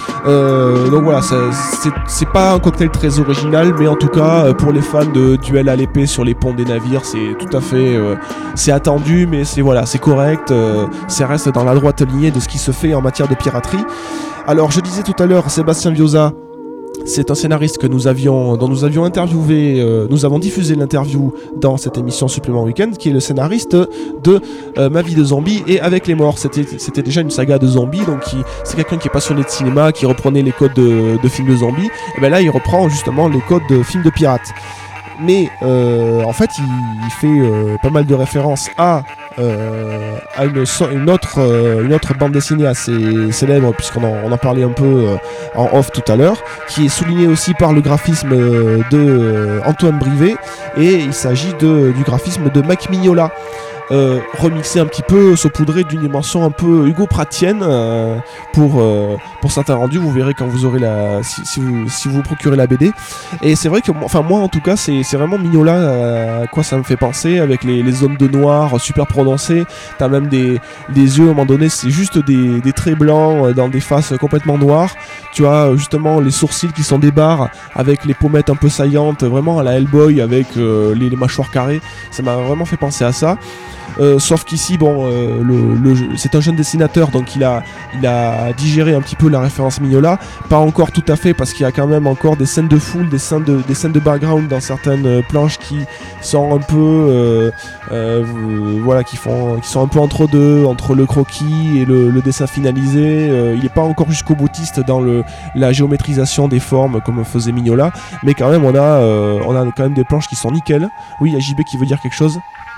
Euh, donc voilà, ça, c'est, c'est pas un cocktail très original, mais en tout cas pour les fans de duel à l'épée sur les ponts des navires, c'est tout à fait, euh, c'est attendu, mais c'est voilà, c'est correct, euh, ça reste dans la droite lignée de ce qui se fait en matière de piraterie. Alors je disais tout à l'heure, Sébastien Vioza, c'est un scénariste que nous avions, dont nous avions interviewé, euh, nous avons diffusé l'interview dans cette émission Supplément Week-end, qui est le scénariste de euh, Ma vie de zombie et Avec les morts. C'était, c'était déjà une saga de zombies, donc qui, c'est quelqu'un qui est passionné de cinéma, qui reprenait les codes de, de films de zombies. Et bien là, il reprend justement les codes de films de pirates. Mais euh, en fait, il, il fait euh, pas mal de références à Euh, à une, une, autre, euh, une autre bande dessinée assez célèbre, puisqu'on en, on en parlait un peu euh, en off tout à l'heure, qui est soulignée aussi par le graphisme euh, de euh, Antoine Brivet, et il s'agit de, du graphisme de Mac Mignola. Euh, remixé un petit peu, saupoudré d'une dimension un peu Hugo Pratienne euh, pour, euh, pour certains rendus. Vous verrez quand vous aurez la si, si, vous, si vous procurez la B D. Et c'est vrai que enfin moi en tout cas c'est, c'est vraiment Mignola euh, à quoi ça me fait penser, avec les, les zones de noir super prononcées. T'as même des, des yeux à un moment donné, c'est juste des, des traits blancs euh, dans des faces complètement noires. Tu as justement les sourcils qui sont des barres avec les pommettes un peu saillantes, vraiment à la Hellboy avec euh, les, les mâchoires carrées. Ça m'a vraiment fait penser à ça. Euh, sauf qu'ici, bon, euh, le, le, c'est un jeune dessinateur, donc il a, il a digéré un petit peu la référence Mignola. Pas encore tout à fait, parce qu'il y a quand même encore des scènes de foule, des scènes de, des scènes de background dans certaines euh, planches qui sont un peu, euh, euh, voilà, qui font, qui sont un peu entre deux, entre le croquis et le, le dessin finalisé. Euh, il n'est pas encore jusqu'au boutiste dans le, la géométrisation des formes comme faisait Mignola, mais quand même, on a, euh, on a quand même des planches qui sont nickel. Oui, il y a J B qui veut dire quelque chose.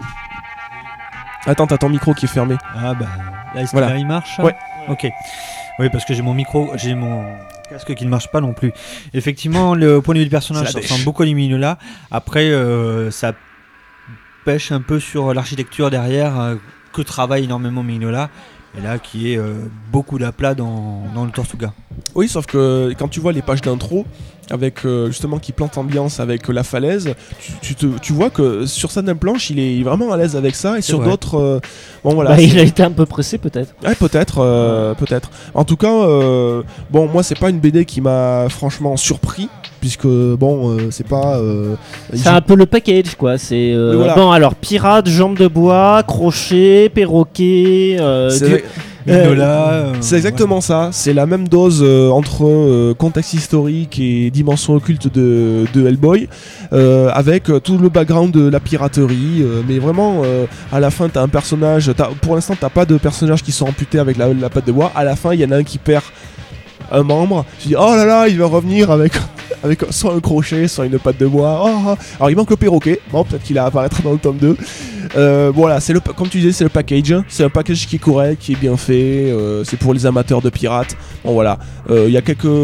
Attends, t'as ton micro qui est fermé. Ah bah, là, est-ce Voilà. que là, il marche? Ouais. Ok. Oui, parce que j'ai mon micro, j'ai mon casque qui ne marche pas non plus. Effectivement, le point de vue du personnage, C'est ça la ressemble dèche. beaucoup à Mignola. Après, euh, ça pêche un peu sur l'architecture derrière, euh, que travaille énormément Mignola. Et là, qui est euh, beaucoup d'aplat dans, dans le Tortuga. Oui, sauf que quand tu vois les pages d'intro, avec euh, justement qui plante ambiance avec euh, la falaise, tu, tu, te, tu vois que sur certaines planches, il est vraiment à l'aise avec ça, et C'est sur vrai. d'autres, euh, bon voilà. Bah, c'est- il a été un peu pressé peut-être. Ouais, peut-être, euh, peut-être. En tout cas, euh, bon, moi, c'est pas une B D qui m'a franchement surpris, puisque bon, euh, c'est pas. Euh, C'est un peu le package quoi. C'est euh, Oui, voilà. bon alors pirate, jambes de bois, crochet, perroquet. Euh, c'est- du- Mignola. euh, C'est exactement ça, c'est la même dose euh, entre euh, contexte historique et dimension occulte de, de Hellboy, euh, avec euh, tout le background de la piraterie, euh, mais vraiment euh, à la fin t'as un personnage, t'as, pour l'instant t'as pas de personnages qui sont amputés avec la, la patte de bois, à la fin il y en a un qui perd un membre, tu dis oh là là il va revenir avec, avec soit un crochet, soit une patte de bois, oh, oh. Alors il manque le perroquet, bon peut-être qu'il apparaîtra dans le tome deux. Euh, voilà, c'est le, comme tu disais, c'est le package. C'est un package qui est correct, qui est bien fait. Euh, c'est pour les amateurs de pirates. Bon voilà, il euh, y a quelques,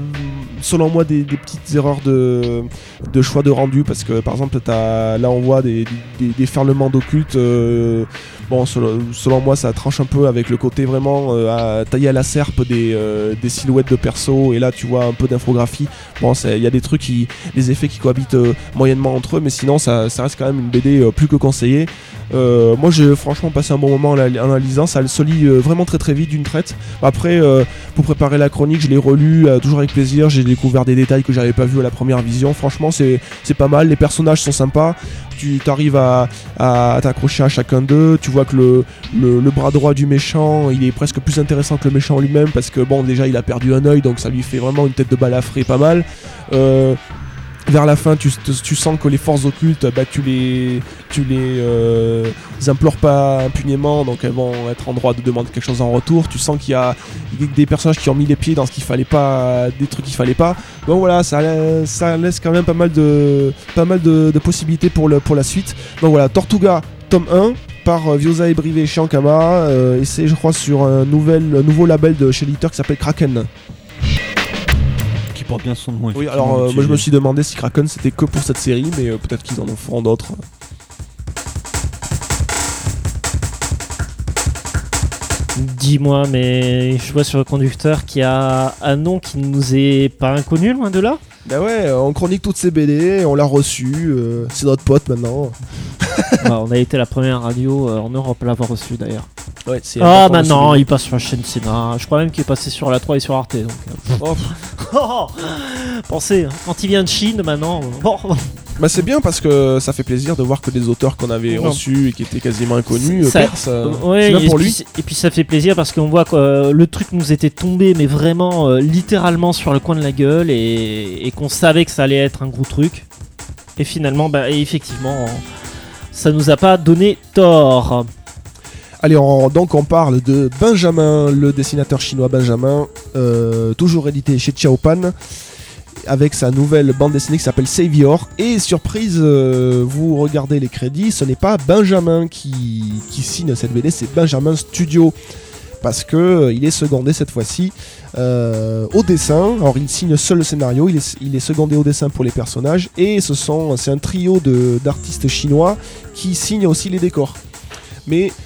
selon moi, des, des petites erreurs de, de choix de rendu parce que par exemple, t'as, là on voit des, des, des ferlements d'occulte. Euh, bon, selon, selon moi, ça tranche un peu avec le côté vraiment euh, à, taillé à la serpe des, euh, des silhouettes de perso. Et là, tu vois un peu d'infographie. Bon, il y a des trucs qui, des effets qui cohabitent euh, moyennement entre eux, mais sinon, ça, ça reste quand même une B D euh, plus que conseillée. Euh, moi j'ai franchement passé un bon moment en la, en la lisant, ça se lit euh, vraiment très très vite d'une traite. Après euh, pour préparer la chronique je l'ai relu euh, toujours avec plaisir, j'ai découvert des détails que j'avais pas vu à la première vision, franchement c'est, c'est pas mal, les personnages sont sympas, tu t'arrives à, à t'accrocher à chacun d'eux, tu vois que le, le, le bras droit du méchant il est presque plus intéressant que le méchant lui-même parce que bon déjà il a perdu un œil donc ça lui fait vraiment une tête de balafré pas mal. Euh, Vers la fin, tu, tu sens que les forces occultes, bah, tu les, tu les euh, implores pas impunément, donc elles vont être en droit de demander quelque chose en retour. Tu sens qu'il y a des personnages qui ont mis les pieds dans ce qu'il fallait pas, des trucs qu'il fallait pas. Donc voilà, ça, ça laisse quand même pas mal de, pas mal de, de possibilités pour, le, pour la suite. Donc voilà, Tortuga, tome un. Par euh, Viosa et Brivé chez Ankama, euh, et c'est je crois sur un, nouvel, un nouveau label de chez l'éditeur qui s'appelle Kraken. Porte bien son nom. Oui, alors euh, moi je me suis demandé si Kraken c'était que pour cette série, mais euh, peut-être qu'ils en en feront d'autres. Dis-moi, mais je vois sur le conducteur qu'il y a un nom qui ne nous est pas inconnu, loin de là. Bah ouais, on chronique toutes ces B D, on l'a reçu, euh, c'est notre pote maintenant. Bah, on a été la première radio euh, en Europe à l'avoir reçu d'ailleurs. Ouais, c'est Ah important de maintenant, souligner. il passe sur la chaîne Sénat. Je crois même qu'il est passé sur la trois et sur Arte. Donc, euh, Oh, pff. oh, pensez, hein, quand il vient de Chine maintenant. euh, Bon, Bah c'est bien parce que ça fait plaisir de voir que des auteurs qu'on avait Non. reçus et qui étaient quasiment inconnus euh, Ça- percent. euh, ouais, c'est bien et, pour puis, lui. et puis ça fait plaisir parce qu'on voit que euh, le truc nous était tombé, mais vraiment euh, littéralement sur le coin de la gueule et, et qu'on savait que ça allait être un gros truc. Et finalement, bah, et effectivement, ça nous a pas donné tort. Allez, on- donc on parle de Benjamin, le dessinateur chinois Benjamin, euh, toujours édité chez Xiaopan, avec sa nouvelle bande dessinée qui s'appelle Savior. Et surprise, euh, vous regardez les crédits, ce n'est pas Benjamin qui, qui signe cette B D, c'est Benjamin Studio. Parce que euh, il est secondé cette fois-ci euh, au dessin. Alors il signe seul le scénario, il est, il est secondé au dessin pour les personnages. Et ce sont, c'est un trio de, d'artistes chinois qui signent aussi les décors. Mais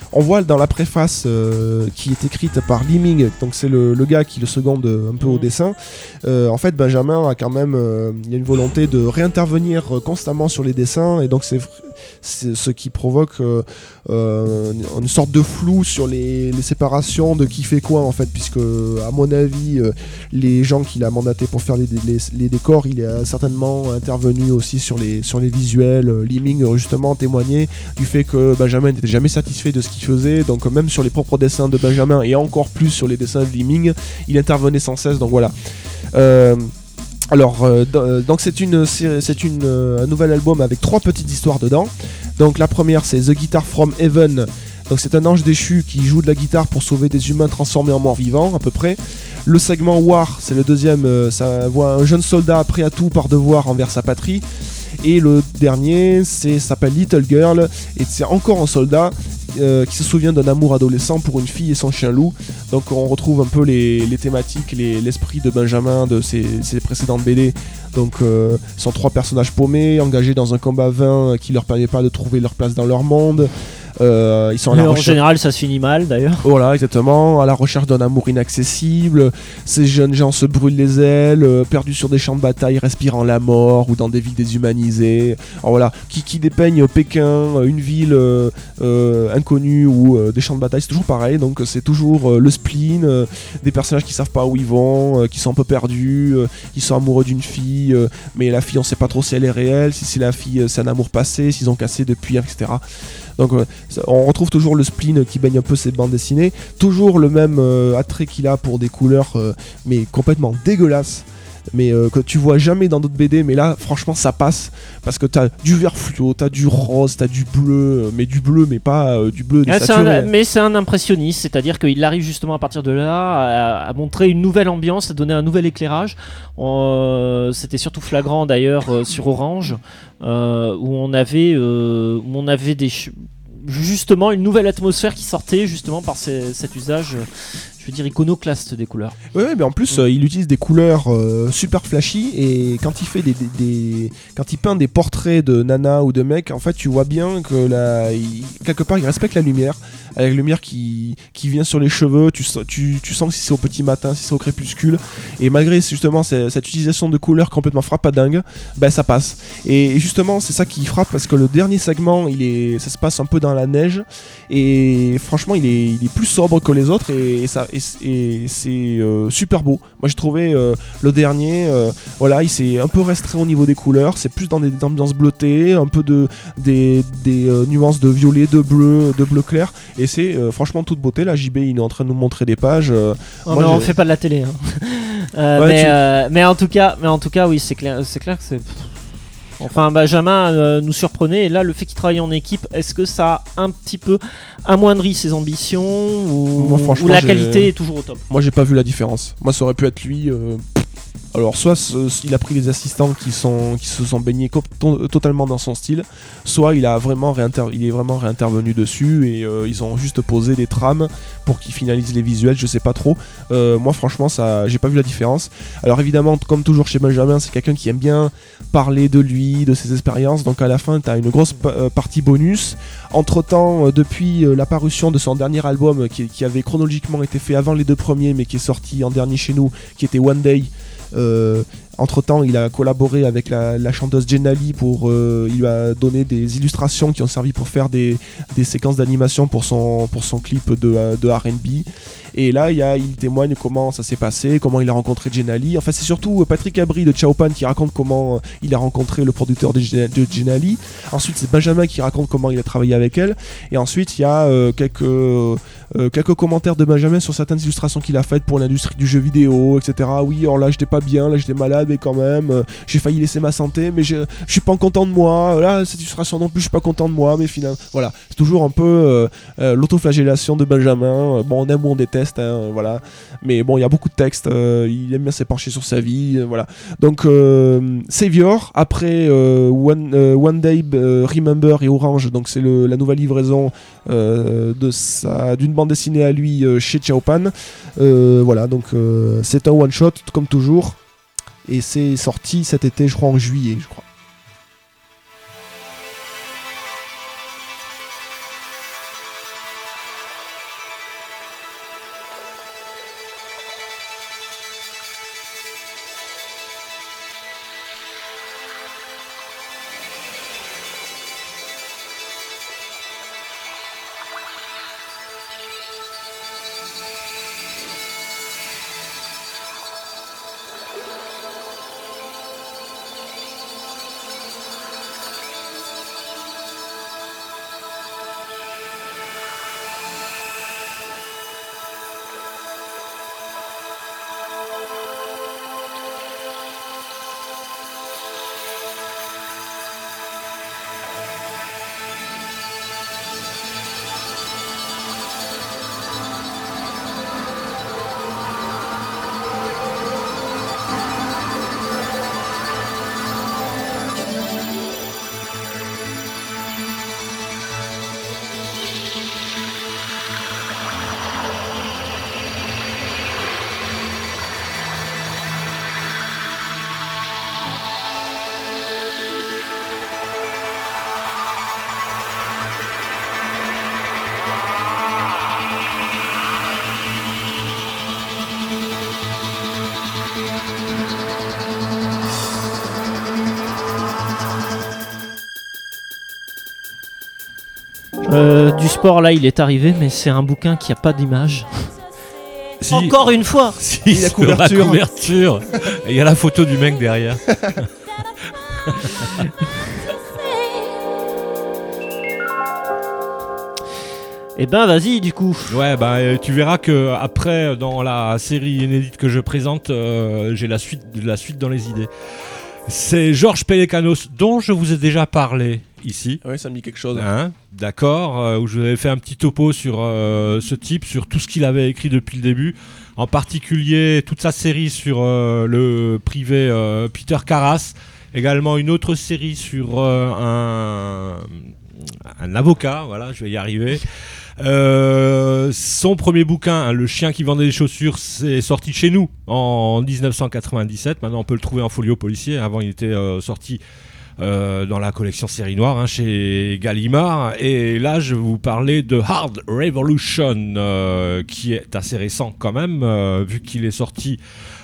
on voit dans la préface euh, qui est écrite par Lee Ming, donc c'est le, le gars qui le seconde un peu au dessin. Euh, en fait, Benjamin a quand même, euh, il y a une volonté de réintervenir constamment sur les dessins, et donc c'est, c'est ce qui provoque euh, euh, une sorte de flou sur les, les séparations de qui fait quoi en fait, puisque à mon avis, euh, les gens qu'il a mandatés pour faire les, les, les décors, il a certainement intervenu aussi sur les, sur les visuels. Lee Ming justement témoignait du fait que Benjamin n'était jamais satisfait de ce qu'il faisait, donc même sur les propres dessins de Benjamin et encore plus sur les dessins de Lee Ming, il intervenait sans cesse, donc voilà. Euh, alors, euh, donc c'est une, c'est une, euh, un nouvel album avec trois petites histoires dedans. Donc la première c'est The Guitar from Heaven. Donc c'est un ange déchu qui joue de la guitare pour sauver des humains transformés en morts vivants à peu près. Le segment War, c'est le deuxième, euh, ça voit un jeune soldat prêt à tout par devoir envers sa patrie. Et le dernier, c'est s'appelle Little Girl, et c'est encore un soldat euh, qui se souvient d'un amour adolescent pour une fille et son chien loup. Donc on retrouve un peu les, les thématiques, les, l'esprit de Benjamin de ses, ses précédentes B D. Donc euh, ce sont trois personnages paumés, engagés dans un combat vain qui leur permet pas de trouver leur place dans leur monde. Euh, ils sont à la en recherche... général, ça se finit mal d'ailleurs. Voilà, exactement, à la recherche d'un amour inaccessible. Ces jeunes gens se brûlent les ailes, euh, perdus sur des champs de bataille, respirant la mort ou dans des villes déshumanisées. Alors voilà, qui, qui dépeignent Pékin, une ville euh, euh, inconnue ou euh, des champs de bataille, c'est toujours pareil. Donc c'est toujours euh, le spleen, euh, des personnages qui savent pas où ils vont, euh, qui sont un peu perdus, euh, qui sont amoureux d'une fille, euh, mais la fille on sait pas trop si elle est réelle, si c'est la fille, euh, c'est un amour passé, s'ils ont cassé depuis, et cetera. Donc euh, on retrouve toujours le spleen qui baigne un peu ces bandes dessinées, toujours le même euh, attrait qu'il a pour des couleurs euh, mais complètement dégueulasses, mais euh, que tu vois jamais dans d'autres B D, mais là franchement ça passe, parce que t'as du vert fluo, t'as du rose, t'as du bleu, euh, mais du bleu mais pas euh, du bleu Ah, c'est désaturé. un- mais c'est un impressionniste, c'est-à-dire qu'il arrive justement à partir de là à, à montrer une nouvelle ambiance, à donner un nouvel éclairage. Euh, c'était surtout flagrant d'ailleurs euh, sur Orange, euh, où on avait, euh, où on avait des ch- justement une nouvelle atmosphère qui sortait justement par ces- cet usage, euh, je veux dire iconoclaste des couleurs. Ouais, ouais, mais en plus, euh, il utilise des couleurs euh, super flashy, et quand il fait des, des, des- quand il peint des portraits de nanas ou de mecs, en fait, tu vois bien que là, il- quelque part, il respecte la lumière, avec la lumière qui, qui vient sur les cheveux. Tu, sens- tu, tu sens si c'est au petit matin, si c'est au crépuscule, et malgré justement cette, cette utilisation de couleurs complètement frappadingue, ben ça passe. Et justement, c'est ça qui frappe, parce que le dernier segment, il est, ça se passe un peu dans la neige, et franchement, il est, il est plus sobre que les autres, et, et ça. Et, et c'est euh, super beau. Moi j'ai trouvé euh, le dernier, euh, voilà, il s'est un peu restreint au niveau des couleurs, c'est plus dans des ambiances bleutées, un peu de des, des euh, nuances de violet, de bleu, de bleu clair, et c'est euh, franchement toute beauté. Là, J B il est en train de nous montrer des pages. Euh, Oh, moi, mais on j'ai- fait pas de la télé. Hein. Euh, Ouais, mais, tu- euh, mais en tout cas, mais en tout cas, oui, c'est clair, c'est clair que c'est. Enfin, Benjamin euh, nous surprenait, et là, le fait qu'il travaille en équipe, est-ce que ça a un petit peu amoindri ses ambitions, ou, Moi, franchement, ou la j'ai- qualité est toujours au top? Moi j'ai pas vu la différence. Moi ça aurait pu être lui. euh, Alors soit ce- il a pris les assistants qui, sont, qui se sont baignés co- to- totalement dans son style, soit il, a vraiment réinter- il est vraiment réintervenu dessus, et euh, ils ont juste posé des trames pour qu'il finalise les visuels, je sais pas trop. Euh, moi franchement ça, j'ai pas vu la différence. Alors évidemment, comme toujours chez Benjamin, c'est quelqu'un qui aime bien parler de lui, de ses expériences, donc à la fin tu as une grosse pa- euh, partie bonus. Entre temps, euh, depuis euh, la parution de son dernier album, euh, qui, qui avait chronologiquement été fait avant les deux premiers, mais qui est sorti en dernier chez nous, qui était One Day. Euh, entre temps, il a collaboré avec la, la chanteuse Jenali pour. Euh, il lui a donné des illustrations qui ont servi pour faire des, des séquences d'animation pour son, pour son clip de, euh, de R and B. Et là, il, y a, il témoigne comment ça s'est passé, comment il a rencontré Jenali. Enfin, c'est surtout Patrick Abri de Chaopan qui raconte comment euh, il a rencontré le producteur de, Gen- de Jenali. Ensuite, c'est Benjamin qui raconte comment il a travaillé avec elle. Et ensuite, il y a euh, quelques, euh, quelques commentaires de Benjamin sur certaines illustrations qu'il a faites pour l'industrie du jeu vidéo, et cetera. Oui, alors là, j'étais pas bien, là, j'étais malade, mais quand même, euh, j'ai failli laisser ma santé, mais je je suis pas content de moi. Là, cette illustration non plus, je suis pas content de moi, mais finalement, voilà. C'est toujours un peu euh, euh, l'autoflagellation de Benjamin. Bon, on aime ou on déteste, hein, voilà. Mais bon, il y a beaucoup de textes, euh, il aime bien s'épancher sur sa vie, euh, voilà. Donc, euh, Savior, après euh, One, euh, One Day, euh, Remember et Orange, donc c'est le- la nouvelle livraison euh, de sa, d'une bande dessinée à lui euh, chez Chaopan. Euh, voilà, donc euh, c'est un one-shot, comme toujours. Et c'est sorti cet été, je crois en juillet, je crois. du sport, là, il est arrivé, mais c'est un bouquin qui a pas d'image. Si, Encore une fois. si, la sur couverture. la couverture. Et il y a la photo du mec derrière. Eh ben, vas-y, du coup. Ouais, bah euh, tu verras que après, dans la série inédite que je présente, euh, j'ai la suite, la suite dans les idées. C'est Georges Pelecanos, dont je vous ai déjà parlé ici. Ouais, ça me dit quelque chose. Hein, d'accord, euh, où je vous avais fait un petit topo sur euh, ce type, sur tout ce qu'il avait écrit depuis le début, en particulier toute sa série sur euh, le privé euh, Peter Carras, également une autre série sur euh, un, un avocat, voilà, je vais y arriver. Euh, son premier bouquin, hein, Le chien qui vendait des chaussures, c'est sorti chez nous en dix-neuf cent quatre-vingt-dix-sept. Maintenant on peut le trouver en folio policier. Avant il était euh, sorti euh, dans la collection série noire hein, chez Gallimard. Et là je vais vous parler de Hard Revolution euh, qui est assez récent quand même euh, vu qu'il est sorti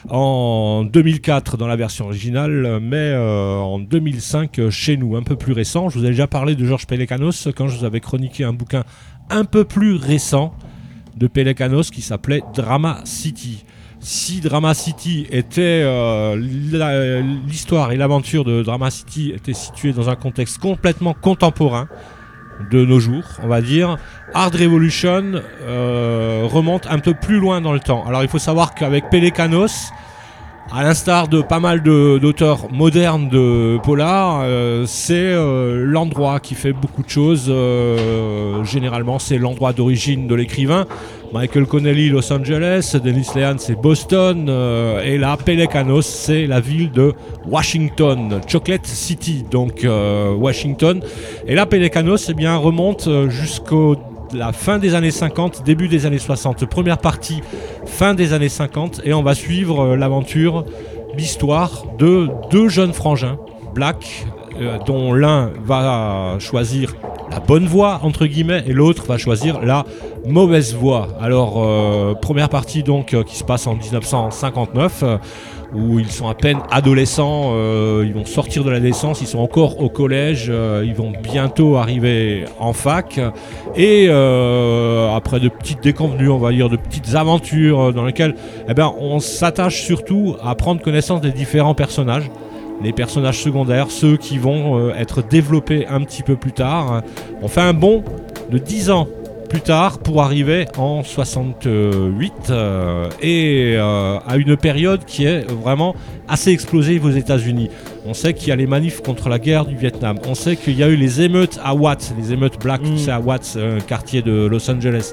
en deux mille quatre dans la version originale, mais euh, en deux mille cinq euh, chez nous, un peu plus récent. Je vous ai déjà parlé de Georges Pelecanos quand je vous avais chroniqué un bouquin un peu plus récent de Pelecanos qui s'appelait Drama City. Si Drama City était euh, la, l'histoire et l'aventure de Drama City était située dans un contexte complètement contemporain de nos jours, on va dire, Hard Revolution euh, remonte un peu plus loin dans le temps. Alors il faut savoir qu'avec Pelecanos, à l'instar de pas mal de, d'auteurs modernes de polar, euh, c'est euh, l'endroit qui fait beaucoup de choses. Euh, généralement, c'est l'endroit d'origine de l'écrivain. Michael Connelly, Los Angeles, Dennis Lehane, c'est Boston. Euh, et là, Pelecanos, c'est la ville de Washington, Chocolate City, donc euh, Washington. Et là, Pelecanos, eh bien, remonte jusqu'au la fin des années cinquante, début des années soixante, première partie, fin des années cinquante, et on va suivre euh, l'aventure, l'histoire de deux jeunes frangins, Black, euh, dont l'un va choisir la bonne voie, entre guillemets, et l'autre va choisir la mauvaise voie. Alors, euh, première partie donc euh, qui se passe en dix-neuf cent cinquante-neuf, euh, où ils sont à peine adolescents, euh, ils vont sortir de l'adolescence, ils sont encore au collège, euh, ils vont bientôt arriver en fac, et euh, après de petites déconvenues, on va dire, de petites aventures dans lesquelles eh ben, on s'attache surtout à prendre connaissance des différents personnages, les personnages secondaires, ceux qui vont euh, être développés un petit peu plus tard. On fait un bond de dix ans plus tard pour arriver en soixante-huit euh, et euh, à une période qui est vraiment assez explosive aux États-Unis. On sait qu'il y a les manifs contre la guerre du Vietnam. On sait qu'il y a eu les émeutes à Watts, les émeutes Black, mmh. c'est à Watts, un quartier de Los Angeles.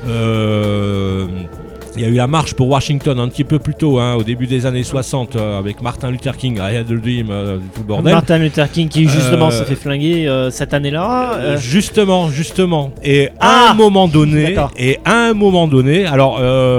Euh, Il y a eu la marche pour Washington un petit peu plus tôt, hein, au début des années soixante, euh, avec Martin Luther King, I Had a Dream, euh, tout le bordel. Martin Luther King qui justement Euh, s'est fait flinguer euh, cette année-là. euh. Justement, justement. Et Ah à un moment donné, D'accord. et à un moment donné, alors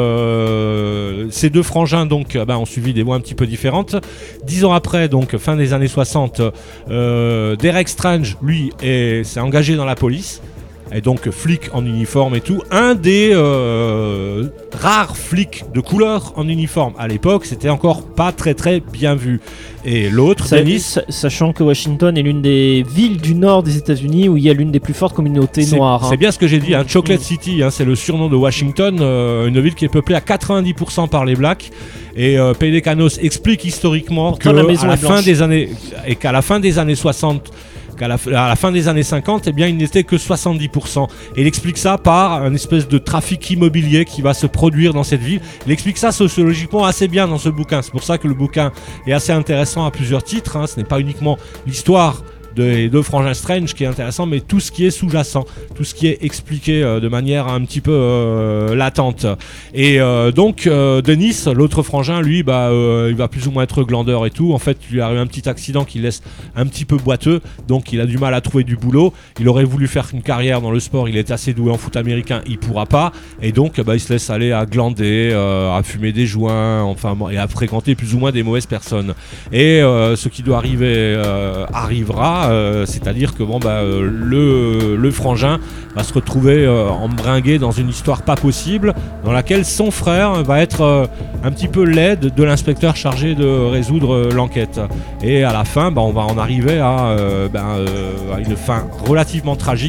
euh, ces deux frangins donc ben, ont suivi des voies un petit peu différentes. Dix ans après, donc fin des années soixante, euh, Derek Strange, lui, est, s'est engagé dans la police. Et donc flic en uniforme et tout, un des euh, rares flics de couleur en uniforme. À l'époque, c'était encore pas très très bien vu. Et l'autre, Ça- Dennis, sa- Sachant que Washington est l'une des villes du nord des États-Unis où il y a l'une des plus fortes communautés c'est, noires. hein. c'est bien ce que j'ai dit, hein, Chocolate City, hein, c'est le surnom de Washington, euh, une ville qui est peuplée à quatre-vingt-dix pour cent par les Blacks. Et euh, Pelecanos explique historiquement que Pourtant, la maison à la est fin blanche. des années et qu'à la fin des années soixante, qu'à la, à la fin des années cinquante, eh bien, il n'était que soixante-dix pour cent. Et il explique ça par un espèce de trafic immobilier qui va se produire dans cette ville. Il explique ça sociologiquement assez bien dans ce bouquin. C'est pour ça que le bouquin est assez intéressant à plusieurs titres. Hein. Ce n'est pas uniquement l'histoire des deux frangins Strange qui est intéressant, mais tout ce qui est sous-jacent, tout ce qui est expliqué euh, de manière un petit peu euh, latente. Et euh, donc euh, Denis, l'autre frangin, lui, bah, euh, il va plus ou moins être glandeur et tout. En fait, il lui arrive un petit accident qui le laisse un petit peu boiteux, donc il a du mal à trouver du boulot. Il aurait voulu faire une carrière dans le sport, il est assez doué en foot américain, il pourra pas, et donc bah, il se laisse aller à glander, euh, à fumer des joints, enfin, et à fréquenter plus ou moins des mauvaises personnes. Et euh, ce qui doit arriver euh, arrivera. Euh, c'est-à-dire que bon, bah, euh, le, le frangin va se retrouver euh, embringué dans une histoire pas possible, dans laquelle son frère va être euh, un petit peu l'aide de l'inspecteur chargé de résoudre euh, l'enquête. Et à la fin, bah, on va en arriver à, euh, bah, euh, à une fin relativement tragique,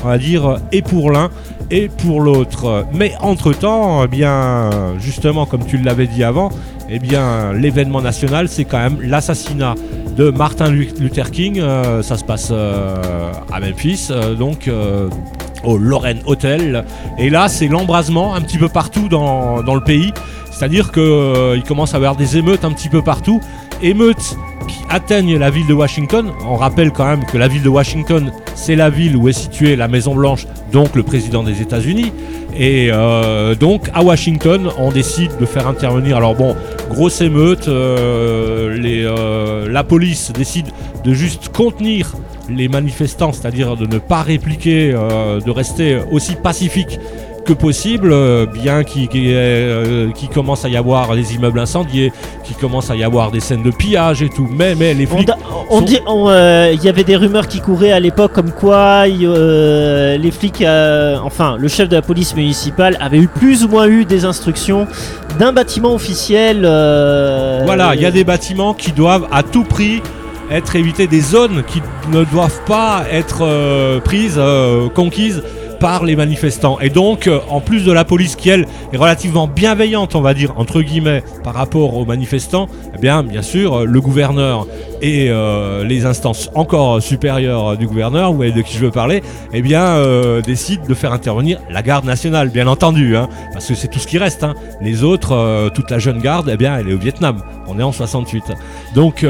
on va dire, et pour l'un et pour l'autre. Mais entre-temps, eh bien, justement, comme tu l'avais dit avant, eh bien, l'événement national, c'est quand même l'assassinat de Martin Luther King. Euh, ça se passe euh, à Memphis, euh, donc euh, au Lorraine Hotel. Et là, c'est l'embrasement un petit peu partout dans, dans le pays. C'est-à-dire qu'il euh, commence à y avoir des émeutes un petit peu partout. Émeutes qui atteignent la ville de Washington. On rappelle quand même que la ville de Washington, c'est la ville où est située la Maison Blanche, donc le président des États-Unis. Et euh, donc à Washington, on décide de faire intervenir. Alors bon, grosse émeute, euh, les, euh, la police décide de juste contenir les manifestants, c'est-à-dire de ne pas répliquer, euh, de rester aussi pacifique que possible, euh, bien qu'il qu euh, qu commence à y avoir des immeubles incendiés, qu'il commence à y avoir des scènes de pillage et tout. Mais, mais les flics... On, on sont... dit, il euh, y avait des rumeurs qui couraient à l'époque comme quoi y, euh, les flics, euh, enfin le chef de la police municipale avait eu plus ou moins eu des instructions d'un bâtiment officiel. Euh, voilà, il y a des bâtiments qui doivent à tout prix être évités, des zones qui ne doivent pas être euh, prises, euh, conquises par les manifestants. Et donc, euh, en plus de la police qui, elle, est relativement bienveillante, on va dire, entre guillemets, par rapport aux manifestants, eh bien, bien sûr, euh, le gouverneur et euh, les instances encore supérieures du gouverneur, vous voyez de qui je veux parler, eh bien, euh, décident de faire intervenir la garde nationale, bien entendu, hein, parce que c'est tout ce qui reste. Hein. Les autres, euh, toute la jeune garde, eh bien, elle est au Vietnam. On est en soixante-huit. Donc,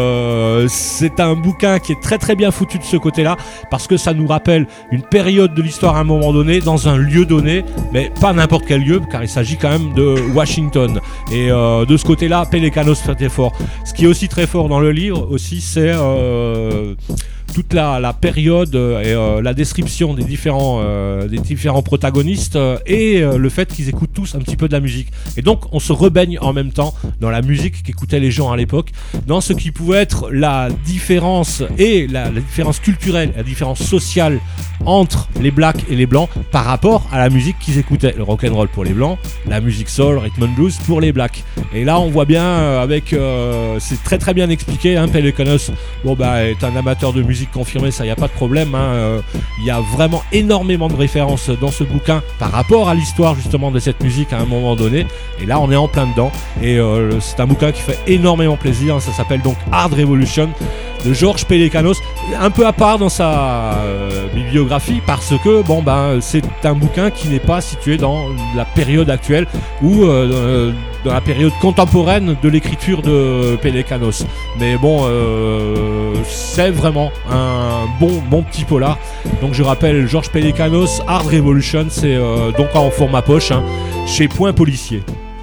euh, c'est un bouquin qui est très très bien foutu de ce côté-là, parce que ça nous rappelle une période de l'histoire à un moment donné, dans un lieu donné, mais pas n'importe quel lieu, car il s'agit quand même de Washington. Et euh, de ce côté-là, Pelecanos fait très fort. Ce qui est aussi très fort dans le livre, aussi, c'est euh, toute la, la période et euh, la description des différents, euh, des différents protagonistes euh, et euh, le fait qu'ils écoutent tous un petit peu de la musique. Et donc, on se rebaigne en même temps dans la musique qu'écoutaient les gens à l'époque, dans ce qui pouvait être la différence et la, la différence culturelle, la différence sociale entre les blacks et les blancs par rapport à la musique qu'ils écoutaient. Le rock'n'roll pour les blancs, la musique soul, rhythm and blues pour les blacks. Et là, on voit bien euh, avec, euh, c'est très très bien expliqué. Hein, Pelecanos, bon bah, est un amateur de musique confirmé, ça y a pas de problème. Hein, euh, il y a vraiment énormément de références dans ce bouquin par rapport à l'histoire justement de cette musique à un moment donné. Et là, on est en plein dedans. Et euh, c'est un bouquin qui fait énormément plaisir. Ça s'appelle donc Hard Revolution de George Pelecanos, un peu à part dans sa euh, bibliographie parce que bon ben c'est un bouquin qui n'est pas situé dans la période actuelle ou euh, dans la période contemporaine de l'écriture de Pelecanos. Mais bon, euh, c'est vraiment un bon bon petit polar. Donc je rappelle George Pelecanos, Hard Revolution, c'est euh, donc en format poche hein, chez Point Policier.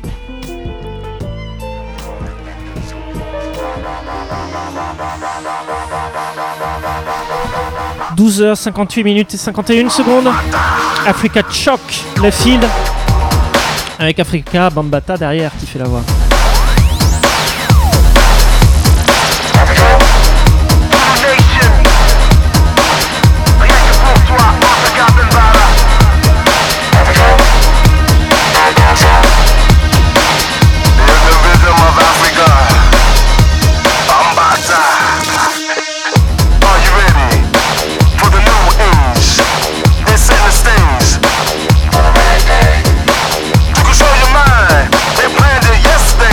douze heures cinquante-huit minutes et cinquante et une secondes. Africa Choc, le fil. Avec Africa Bambata derrière qui fait la voix. Yesterday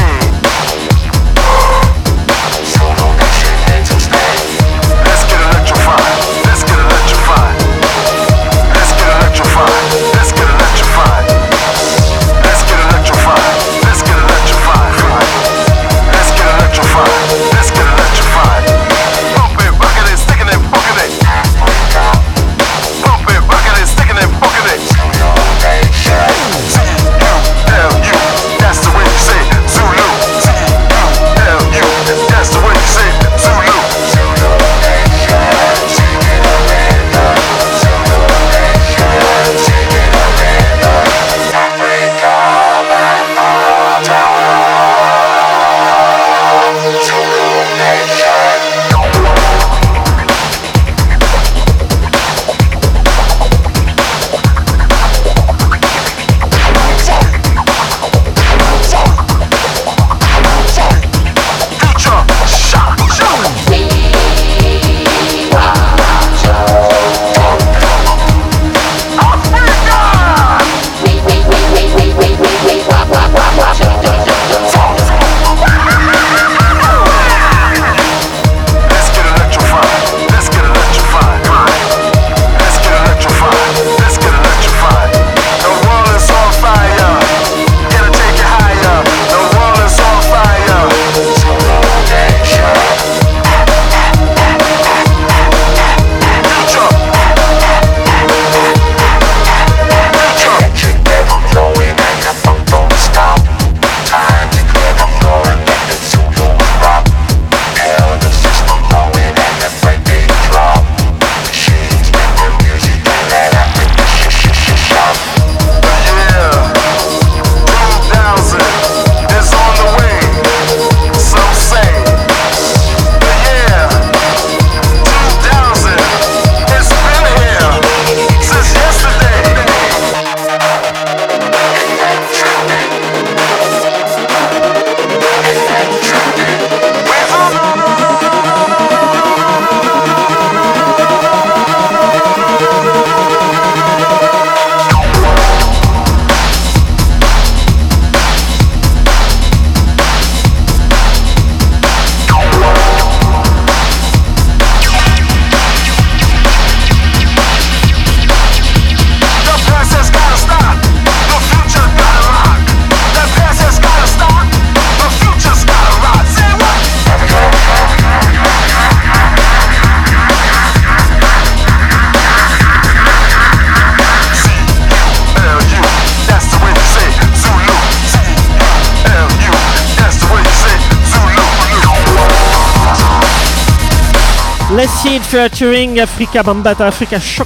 Placid featuring Africa Bambata, Africa Shock.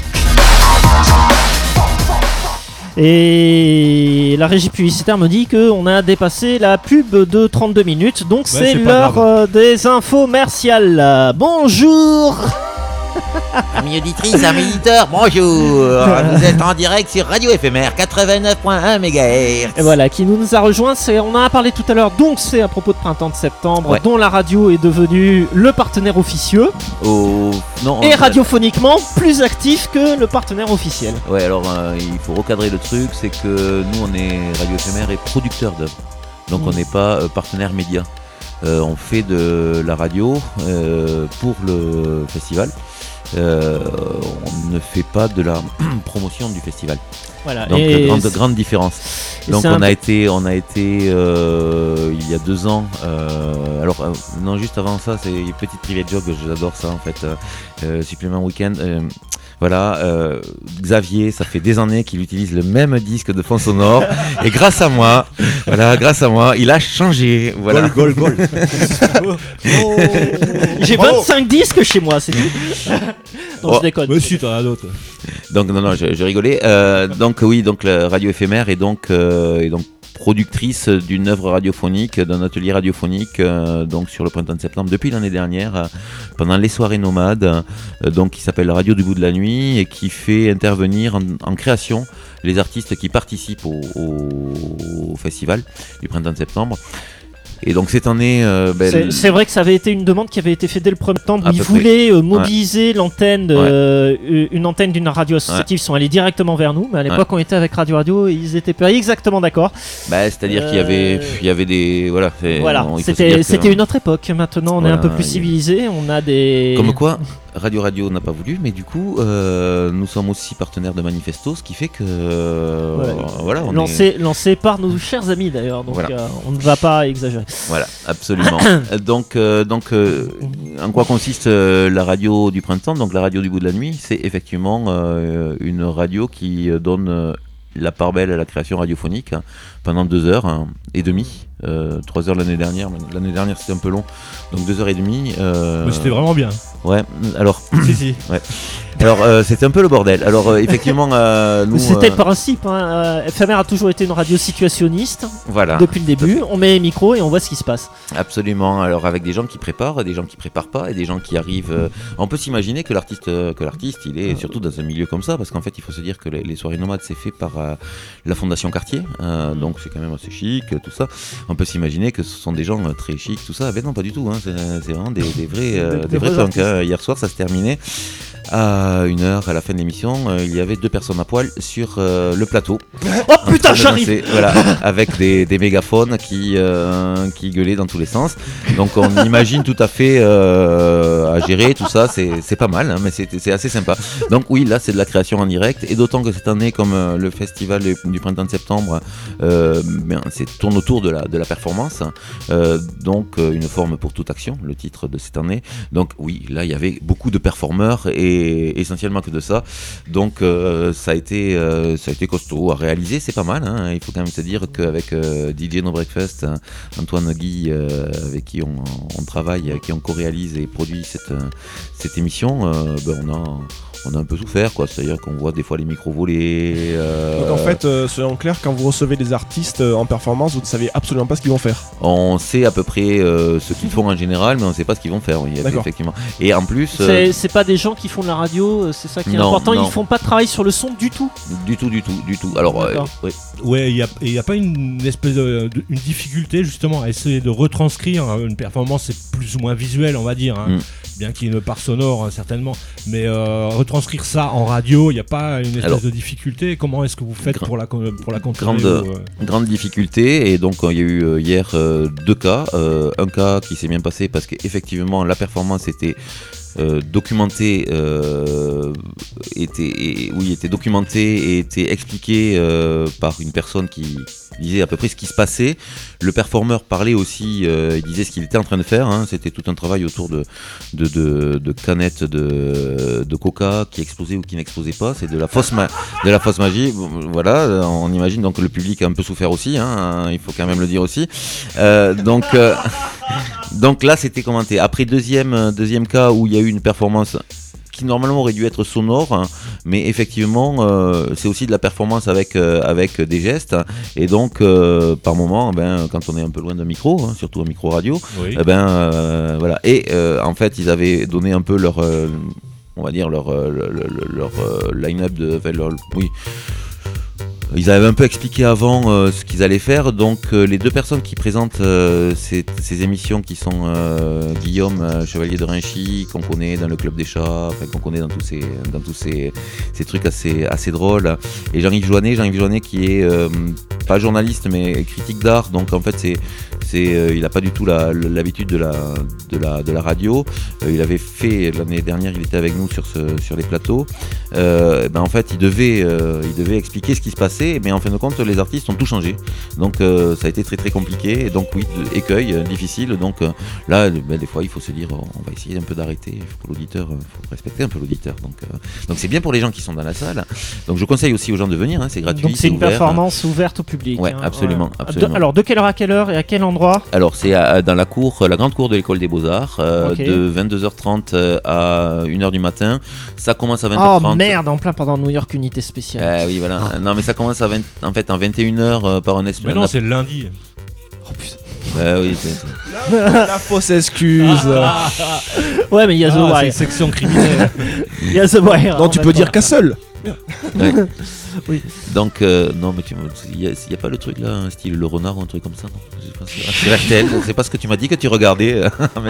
Et la régie publicitaire me dit qu'on a dépassé la pub de trente-deux minutes, donc ouais, c'est, c'est l'heure euh, des infos merciales. Bonjour. Amis auditrices, amis éditeurs, bonjour. Vous êtes en direct sur Radio Éphémère quatre-vingt-neuf virgule un mégahertz. Et voilà, qui nous a rejoint, c'est, on en a parlé tout à l'heure, donc c'est à propos de Printemps de Septembre, ouais. dont la radio est devenue le partenaire officieux. Oh, non, et radiophoniquement plus actif que le partenaire officiel. Ouais, alors euh, il faut recadrer le truc, c'est que nous on est Radio Éphémère et producteur d'œuvres. Donc mmh. on n'est pas euh, partenaire média. Euh, on fait de la radio euh, pour le festival. Euh, on ne fait pas de la promotion du festival. Voilà. Donc et grande, grande différence. Donc on a, été, on a été euh, il y a deux ans. Euh, alors euh, non, juste avant ça, c'est une petite private job. J'adore ça en fait. Euh, supplément week-end. Euh, Voilà, euh, Xavier, ça fait des années qu'il utilise le même disque de fond sonore et grâce à moi, voilà, grâce à moi, il a changé. Voilà. Gol, gol, gol. Oh. J'ai vingt-cinq oh. disques chez moi, c'est tout. Non, oh. je déconne. Mais si, t'en as d'autres. Donc non, non, je, je rigolais. Euh, donc oui, donc la Radio Éphémère est donc, euh, est donc productrice d'une œuvre radiophonique, d'un atelier radiophonique euh, donc sur le printemps de septembre depuis l'année dernière, euh, pendant les soirées nomades, euh, donc qui s'appelle la Radio du bout de la nuit et qui fait intervenir en, en création les artistes qui participent au, au, au festival du printemps de septembre. Et donc cette année, euh, ben, c'est, c'est vrai que ça avait été une demande qui avait été faite dès le premier temps. Ils voulaient euh, mobiliser ouais. l'antenne, de, ouais. euh, une antenne d'une radio associative. Ouais. Ils sont allés directement vers nous, mais à l'époque ouais. on était avec Radio Radio et ils étaient pas exactement d'accord. Bah, c'est-à-dire euh... qu'il y avait, il y avait des, voilà. Voilà. Bon, c'était, c'était que... une autre époque. Maintenant, on voilà, est un peu plus civilisé. On a des. Comme quoi, Radio Radio n'a pas voulu, mais du coup, euh, nous sommes aussi partenaires de Manifesto, ce qui fait que, euh, ouais. voilà, on lancé, est lancé par nos chers amis d'ailleurs. Donc, voilà. euh, on ne va pas exagérer. Voilà, absolument. donc, euh, donc euh, en quoi consiste euh, la radio du printemps? Donc, la radio du bout de la nuit, c'est effectivement euh, une radio qui donne euh, la part belle à la création radiophonique hein, pendant deux heures hein, et demie. Euh, trois heures l'année dernière, l'année dernière c'était un peu long, donc deux heures et demie. Euh, Mais c'était vraiment bien. Ouais, alors. si, si. Ouais. Alors euh, c'était un peu le bordel. Alors euh, effectivement, euh, nous. C'était euh... le principe. Hein. Éphémère a toujours été une radio situationniste. Voilà. Depuis le début, on met les micros et on voit ce qui se passe. Absolument. Alors avec des gens qui préparent, des gens qui préparent pas, et des gens qui arrivent. Euh... On peut s'imaginer que l'artiste, euh, que l'artiste, il est surtout dans un milieu comme ça, parce qu'en fait, il faut se dire que les, les soirées nomades c'est fait par euh, la Fondation Cartier, euh, donc c'est quand même assez chic, tout ça. On peut s'imaginer que ce sont des gens très chics, tout ça. Mais non, pas du tout. Hein. C'est, c'est vraiment des, des vrais, euh, des, des vrais punks. Hein. Hier soir, ça se terminait à une heure, à la fin de l'émission. Euh, il y avait deux personnes à poil sur euh, le plateau. Oh putain, j'arrive. Voilà, avec des, des mégaphones qui, euh, qui gueulaient dans tous les sens. Donc on imagine tout à fait euh, à gérer tout ça. C'est, c'est pas mal, hein, mais c'est, c'est assez sympa. Donc oui, là, c'est de la création en direct. Et d'autant que cette année, comme euh, le festival du printemps de septembre, euh, ben, c'est tourne autour de la, de la performance. Euh, donc euh, une forme pour toute action, le titre de cette année. Donc oui, là, il y avait beaucoup de performeurs et essentiellement que de ça. Donc euh, ça, a été, euh, ça a été costaud à réaliser, c'est pas mal. Hein. Il faut quand même se dire qu'avec euh, D J No Breakfast, hein, Antoine Guy, euh, avec qui on, on travaille, avec qui on co-réalise et produit cette, cette émission, euh, ben on a... on a un peu souffert, quoi. C'est-à-dire qu'on voit des fois les micros voler. Euh... Donc en fait, euh, soyons clairs, quand vous recevez des artistes euh, en performance, vous ne savez absolument pas ce qu'ils vont faire. On sait à peu près euh, ce qu'ils font en général, mais on ne sait pas ce qu'ils vont faire. Oui, effectivement. Et en plus, euh... c'est, c'est pas des gens qui font de la radio, c'est ça qui est non, important. Non. Ils font pas de travail sur le son du tout. Du tout, du tout, du tout. Alors, euh, ouais. Ouais, il y a, y a pas une espèce de, de une difficulté justement à essayer de retranscrire une performance, c'est plus ou moins visuel, on va dire. Hein. Mm. Bien qu'il y ait une part sonore, hein, certainement, mais euh, retranscrire ça en radio, il n'y a pas une espèce Alors, de difficulté. Comment est-ce que vous faites gra- pour la pour la continuer grande, ou, euh... grande difficulté, et donc il y a eu euh, hier euh, deux cas. Euh, un cas qui s'est bien passé parce qu'effectivement la performance était Euh, documenté, euh, était, et, oui, était documenté et était expliqué euh, par une personne qui disait à peu près ce qui se passait. Le performeur parlait aussi, euh, il disait ce qu'il était en train de faire. Hein. C'était tout un travail autour de, de, de, de canettes de, de coca qui explosaient ou qui n'explosaient pas. C'est de la fausse, ma- de la fausse magie. Voilà, on imagine donc que le public a un peu souffert aussi. Hein. Il faut quand même le dire aussi. Euh, donc, euh, Donc là, c'était commenté. Après, deuxième, deuxième cas où il y a eu une performance qui normalement aurait dû être sonore, hein, mais effectivement, euh, c'est aussi de la performance avec, euh, avec des gestes. Et donc, euh, par moment, ben, quand on est un peu loin d'un micro, hein, surtout un micro radio, Oui. eh ben, euh, voilà. Et euh, en fait, ils avaient donné un peu leur, euh, on va dire, leur, euh, leur, leur euh, line-up de. Enfin, leur, oui. Ils avaient un peu expliqué avant euh, ce qu'ils allaient faire, donc euh, les deux personnes qui présentent euh, ces, ces émissions qui sont euh, Guillaume euh, Chevalier de Rinchy, qu'on connaît dans le Club des Chats, enfin, qu'on connaît dans tous ces, dans tous ces, ces trucs assez, assez drôles, et Jean-Yves Joannet, Jean-Yves Joannet qui est euh, pas journaliste mais critique d'art, donc en fait c'est, c'est, euh, il n'a pas du tout la, l'habitude de la, de la, de la radio, euh, il avait fait l'année dernière, il était avec nous sur, ce, sur les plateaux, euh, ben en fait il devait, euh, il devait expliquer ce qui se passait, mais en fin de compte les artistes ont tout changé, donc euh, ça a été très très compliqué, et donc oui, écueil, euh, difficile, donc euh, là ben, des fois il faut se dire on va essayer un peu d'arrêter, il faut, l'auditeur, euh, faut respecter un peu l'auditeur, donc, euh, donc c'est bien pour les gens qui sont dans la salle, donc je conseille aussi aux gens de venir, hein, c'est gratuit. Donc c'est, c'est une ouvert, performance ouverte au public. Ouais, hein, absolument, ouais. absolument. De, alors de quelle heure à quelle heure et à quel endroit? Alors c'est à, dans la cour, la grande cour de l'école des Beaux-Arts, euh, Okay. de vingt-deux heures trente à une heure du matin, ça commence à vingt heures trente. Oh merde, en plein pendant New York Unité Spéciale. Eh oui voilà, non mais ça commence à vingt, en fait en vingt et une heures euh, par un esprit. Mais non, c'est le lundi. Oh putain. Bah oui, c'est, c'est... La fausse excuse. Ah, ouais, mais il y a The Ah, c'est Wire. une section criminelle. Il y a The Wire. Non, tu peux dire qu'à seul. Ouais. Oui. Donc euh, non mais tu il y, y a pas le truc là, un style le renard ou un truc comme ça, non. Je sais pas, c'est R T L, c'est pas ce que tu m'as dit que tu regardais. Mais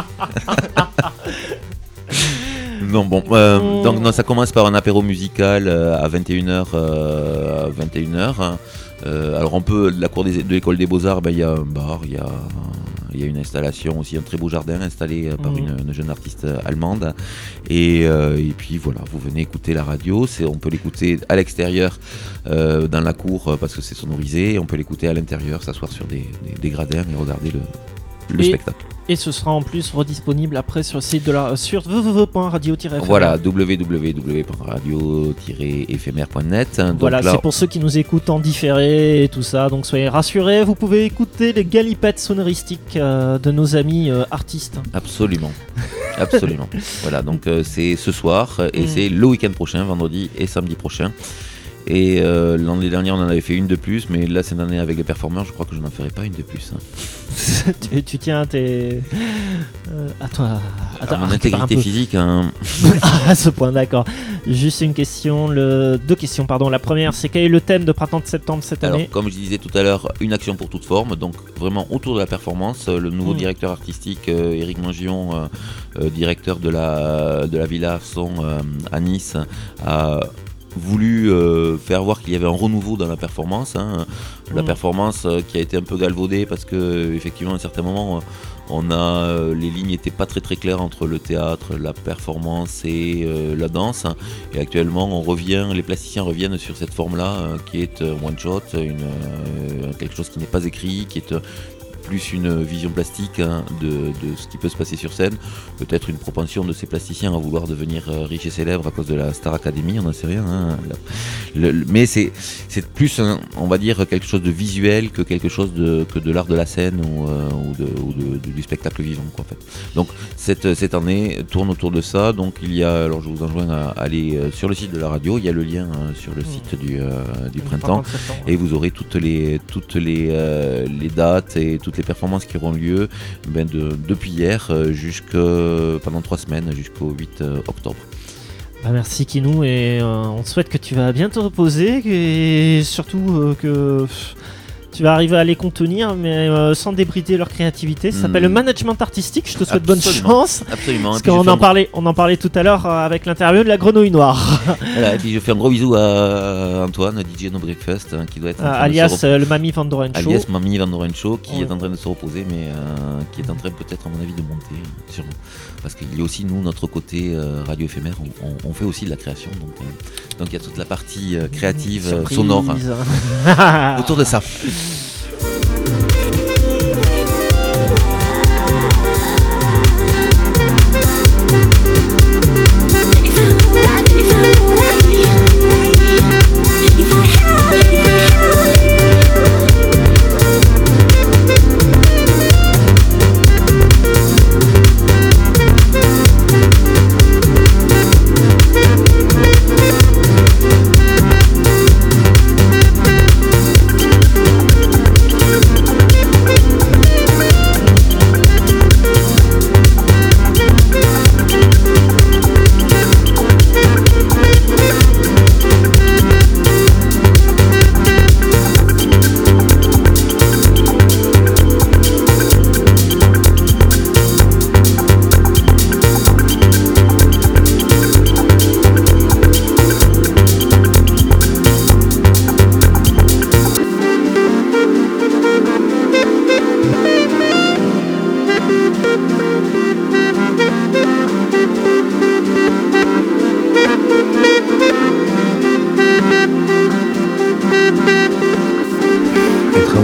non bon, euh, donc non, ça commence par un apéro musical euh, à vingt et une heures, euh, à vingt et une heures. Hein. Euh, alors on peut, la cour des, de l'école des Beaux-Arts, ben, y a un bar, il y a, y a une installation aussi, un très beau jardin installé euh, par Mmh. une, une jeune artiste euh, allemande. Et, euh, et puis voilà, vous venez écouter la radio, c'est, on peut l'écouter à l'extérieur euh, dans la cour euh, parce que c'est sonorisé, on peut l'écouter à l'intérieur, s'asseoir sur des, des, des gradins et regarder le, le Et- spectacle. Et ce sera en plus redisponible après sur le site de la sur w w w point radio tiret f m. Voilà, w w w point radio tiret éphémère point net. Donc Voilà, là, c'est pour ceux qui nous écoutent en différé et tout ça, donc soyez rassurés, vous pouvez écouter les galipettes sonoristiques euh, de nos amis euh, artistes. Absolument, absolument. Voilà, donc euh, c'est ce soir euh, et Mm. c'est le week-end prochain, vendredi et samedi prochain. Et euh, l'année dernière, on en avait fait une de plus, mais là, cette année, avec les performeurs, je crois que je n'en ferai pas une de plus. Hein. tu, tu tiens à tes. Euh, à toi. À, À ta- mon à- un intégrité peu. physique, hein. À ce point, d'accord. Juste une question, le... deux questions, pardon. La première, c'est quel est le thème de Printemps de septembre cette Alors, année? comme je disais tout à l'heure, une action pour toute forme, donc vraiment autour de la performance. Euh, Le nouveau Mm. directeur artistique, euh, Éric Mangion, euh, euh, directeur de la, de la Villa Arson euh, à Nice, a voulu euh, faire voir qu'il y avait un renouveau dans la performance. Hein. La Mm. performance euh, qui a été un peu galvaudée parce que effectivement à un certain moment, on a euh, les lignes n'étaient pas très très claires entre le théâtre, la performance et euh, la danse. Et actuellement, on revient, les plasticiens reviennent sur cette forme-là euh, qui est euh, one shot, une, euh, quelque chose qui n'est pas écrit, qui est euh, plus une vision plastique hein, de, de ce qui peut se passer sur scène, peut-être une propension de ces plasticiens à vouloir devenir euh, riches et célèbres à cause de la Star Academy, on n'en sait rien. Hein. Le- le- mais c'est, c'est plus, un- on va dire, quelque chose de visuel que quelque chose de, que de l'art de la scène ou, euh, ou, de, ou de- de- du spectacle vivant. Quoi, en fait. Donc cette, cette année tourne autour de ça. Donc il y a, alors je vous enjoins à aller euh, sur le site de la radio, il y a le lien hein, sur le site du, euh, du printemps. Printemps de septembre. Et vous aurez toutes les, toutes les, euh, les dates et toutes les performances qui auront lieu ben de, depuis hier euh, jusque pendant trois semaines jusqu'au huit euh, octobre. Bah, merci Kinou, et euh, on te souhaite que tu vas bien te reposer et surtout euh, que pff, tu vas arriver à les contenir mais euh, sans débrider leur créativité. Ça Mm. s'appelle le management artistique, je te souhaite Absolument. bonne chance. Absolument. Parce Et puis je qu'on fais en un- parlait, on en parlait tout à l'heure euh, avec l'interview de la grenouille noire, Voilà, et puis je fais un gros bisou à Antoine, D J No Breakfast, hein, qui doit être en train de se alias reposer. euh, le Mamie Van Doren Show. Alias Mamie Van Doren Show, qui Ouais. est en train de se reposer, mais euh, qui est en train peut-être, à mon avis, de monter, euh, sûrement. Parce qu'il y a aussi, nous, notre côté euh, radio éphémère, on, on- on fait aussi de la création. Donc euh, donc il y a toute la partie euh, créative, euh, Surprise. sonore, hein, autour de ça.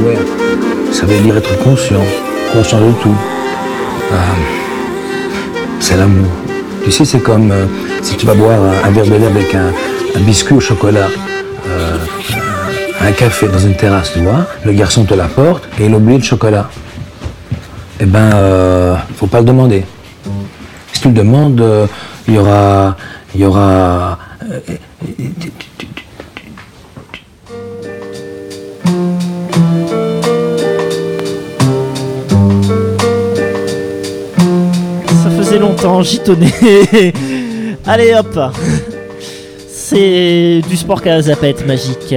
aware. Ça veut dire être conscient, conscient de tout. Euh, c'est l'amour. Tu sais, c'est comme euh, si tu vas boire un, un verre de lait avec un, un biscuit au chocolat, euh, un café dans une terrasse, tu vois. Le garçon te l'apporte et il oublie le chocolat. Eh ben, euh, faut pas le demander. Si tu le demandes, il euh, y aura, il y aura. Euh, Ça faisait longtemps, gitonnais. Allez hop. C'est du sport qu'à la zapette magique.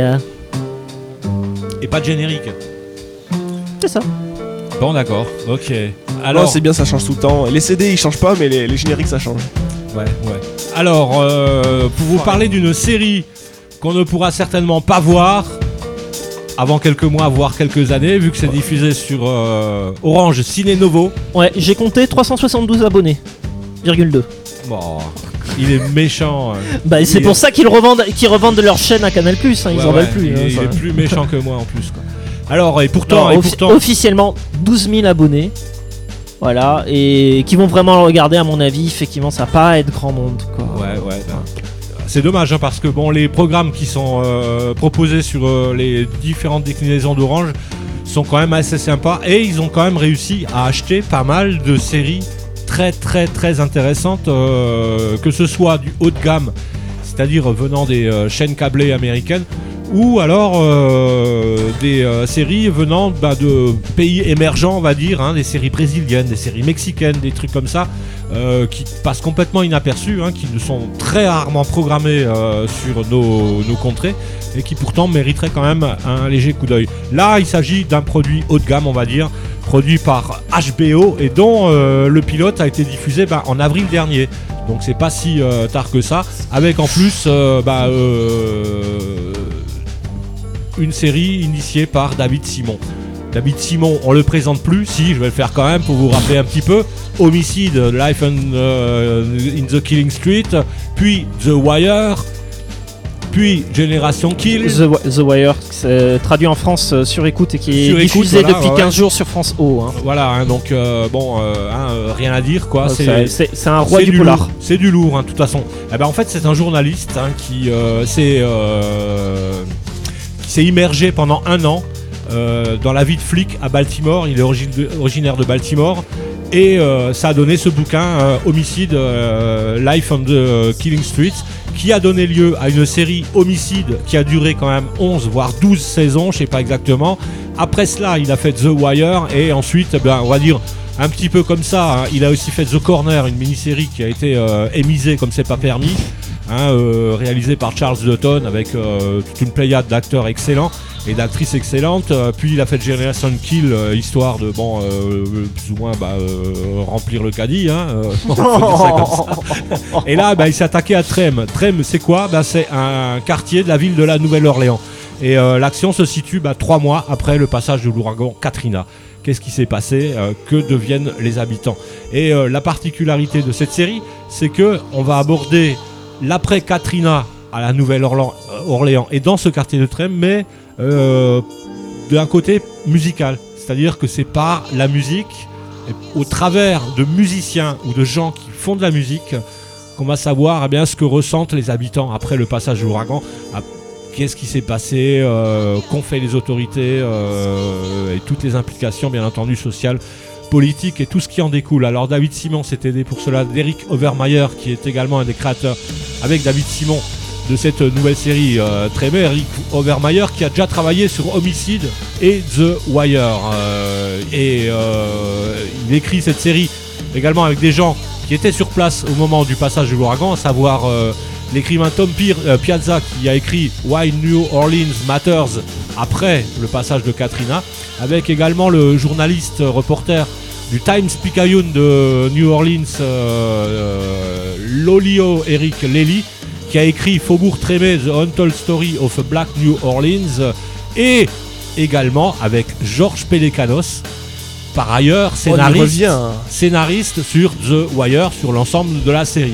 Et pas de générique. C'est ça. Bon, d'accord, ok. Alors, non, c'est bien, ça change tout le temps. Les C D ils changent pas, mais les, les génériques ça change. Ouais, ouais. Alors, euh, pour vous parler d'une série qu'on ne pourra certainement pas voir avant quelques mois, voire quelques années, vu que c'est diffusé sur euh, Orange Ciné Novo. Ouais, j'ai compté trois cent soixante-douze abonnés, virgule deux. Bon, il est méchant. Bah, c'est il pour est... ça qu'ils revendent, qu'ils revendent leur chaîne à Canal plus, hein, ils ouais, en ouais, veulent plus. Il, hein, il ça. est plus méchant que moi en plus, quoi. Alors, et pourtant, Alors, et offi- pourtant... officiellement douze mille abonnés. Voilà, et qui vont vraiment le regarder, à mon avis. Effectivement, ça va pas être grand monde, quoi. Ouais, ouais. Ben, c'est dommage, hein, parce que bon, les programmes qui sont euh, proposés sur euh, les différentes déclinaisons d'Orange sont quand même assez sympas, et ils ont quand même réussi à acheter pas mal de séries très très très intéressantes, euh, que ce soit du haut de gamme, c'est-à-dire venant des euh, chaînes câblées américaines, ou alors euh, des euh, séries venant bah, de pays émergents, on va dire, hein, des séries brésiliennes, des séries mexicaines, des trucs comme ça, euh, qui passent complètement inaperçus, hein, qui ne sont très rarement programmés euh, sur nos, nos contrées, et qui pourtant mériteraient quand même un léger coup d'œil. Là, il s'agit d'un produit haut de gamme, on va dire, produit par H B O, et dont euh, le pilote a été diffusé bah, en avril dernier. Donc c'est pas si euh, tard que ça, avec en plus euh, bah, euh, une série initiée par David Simon. David Simon, on le présente plus, si, je vais le faire quand même pour vous rappeler un petit peu. Homicide, Life on, uh, in the Killing Street, puis The Wire, puis Generation Kill. The, The Wire, c'est traduit en France euh, sur écoute et qui est Sur diffusé écoute, voilà, depuis ouais, quinze ouais. jours sur France O. Hein. Voilà, hein, donc euh, bon, euh, hein, euh, rien à dire quoi. Ouais, c'est, c'est, c'est un roi c'est du, du polar. Lourd, c'est du lourd, hein, de toute façon. Eh ben, en fait, c'est un journaliste hein, qui, euh, s'est, euh, qui s'est immergé pendant un an euh, dans la vie de flic à Baltimore. Il est origi- de, originaire de Baltimore. Et euh, ça a donné ce bouquin, euh, Homicide, euh, Life on the Killing Streets, qui a donné lieu à une série Homicide qui a duré quand même onze voire douze saisons, je sais pas exactement. Après cela, il a fait The Wire, et ensuite, eh ben, on va dire un petit peu comme ça, hein, il a aussi fait The Corner, une mini-série qui a été euh, émisée comme c'est pas permis, hein, euh, réalisée par Charles Dutton avec euh, toute une pléiade d'acteurs excellents et d'actrices excellentes. Euh, puis il a fait Generation Kill, euh, histoire de bon, euh, plus ou moins bah, euh, remplir le caddie, hein, euh, on peut dire ça comme ça. Et là, bah, il s'est attaqué à Trem. Trem, c'est quoi? Bah, c'est un quartier de la ville de la Nouvelle-Orléans. Et euh, l'action se situe bah, trois mois après le passage de l'ouragan Katrina. Qu'est-ce qui s'est passé? euh, Que deviennent les habitants? Et euh, la particularité de cette série, c'est que on va aborder l'après Katrina à la Nouvelle-Orléans et dans ce quartier de Trem, mais euh, d'un côté musical. C'est-à-dire que c'est par la musique, au travers de musiciens ou de gens qui font de la musique, qu'on va savoir eh bien, ce que ressentent les habitants après le passage de l'ouragan. Qu'est-ce qui s'est passé, euh, qu'ont fait les autorités euh, et toutes les implications bien entendu sociales, politiques et tout ce qui en découle. Alors David Simon s'est aidé pour cela d'Eric Overmyer, qui est également un des créateurs avec David Simon de cette nouvelle série euh, très belle. Eric Overmyer qui a déjà travaillé sur Homicide et The Wire, euh, et euh, il écrit cette série également avec des gens qui étaient sur place au moment du passage de l'ouragan, à savoir euh, l'écrivain Tom euh, Piazza, qui a écrit Why New Orleans Matters après le passage de Katrina, avec également le journaliste euh, reporter du Times-Picayune de New Orleans, euh, euh, Lolio Eric Lely, qui a écrit Faubourg Trémé, The Untold Story of a Black New Orleans, et également avec Georges Pelecanos, par ailleurs scénariste, scénariste sur The Wire, sur l'ensemble de la série.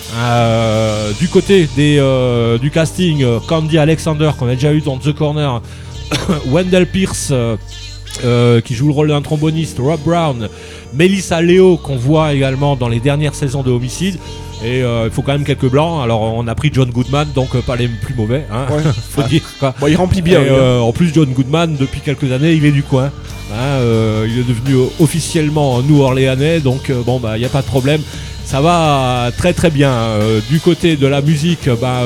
Euh, du côté des, euh, du casting, euh, Candy Alexander qu'on a déjà eu dans The Corner, Wendell Pierce, euh, euh, qui joue le rôle d'un tromboniste, Rob Brown, Melissa Leo qu'on voit également dans les dernières saisons de Homicide. Et il euh, faut quand même quelques blancs. Alors on a pris John Goodman, donc euh, pas les plus mauvais, hein. Ouais. Faut dire quoi. Bon, il remplit bien. Et, oui, euh, en plus, John Goodman, depuis quelques années, il est du coin. Hein, euh, il est devenu euh, officiellement New-Orléanais, donc euh, bon, bah, il n'y a pas de problème. Ça va très très bien. Euh, du côté de la musique, bah,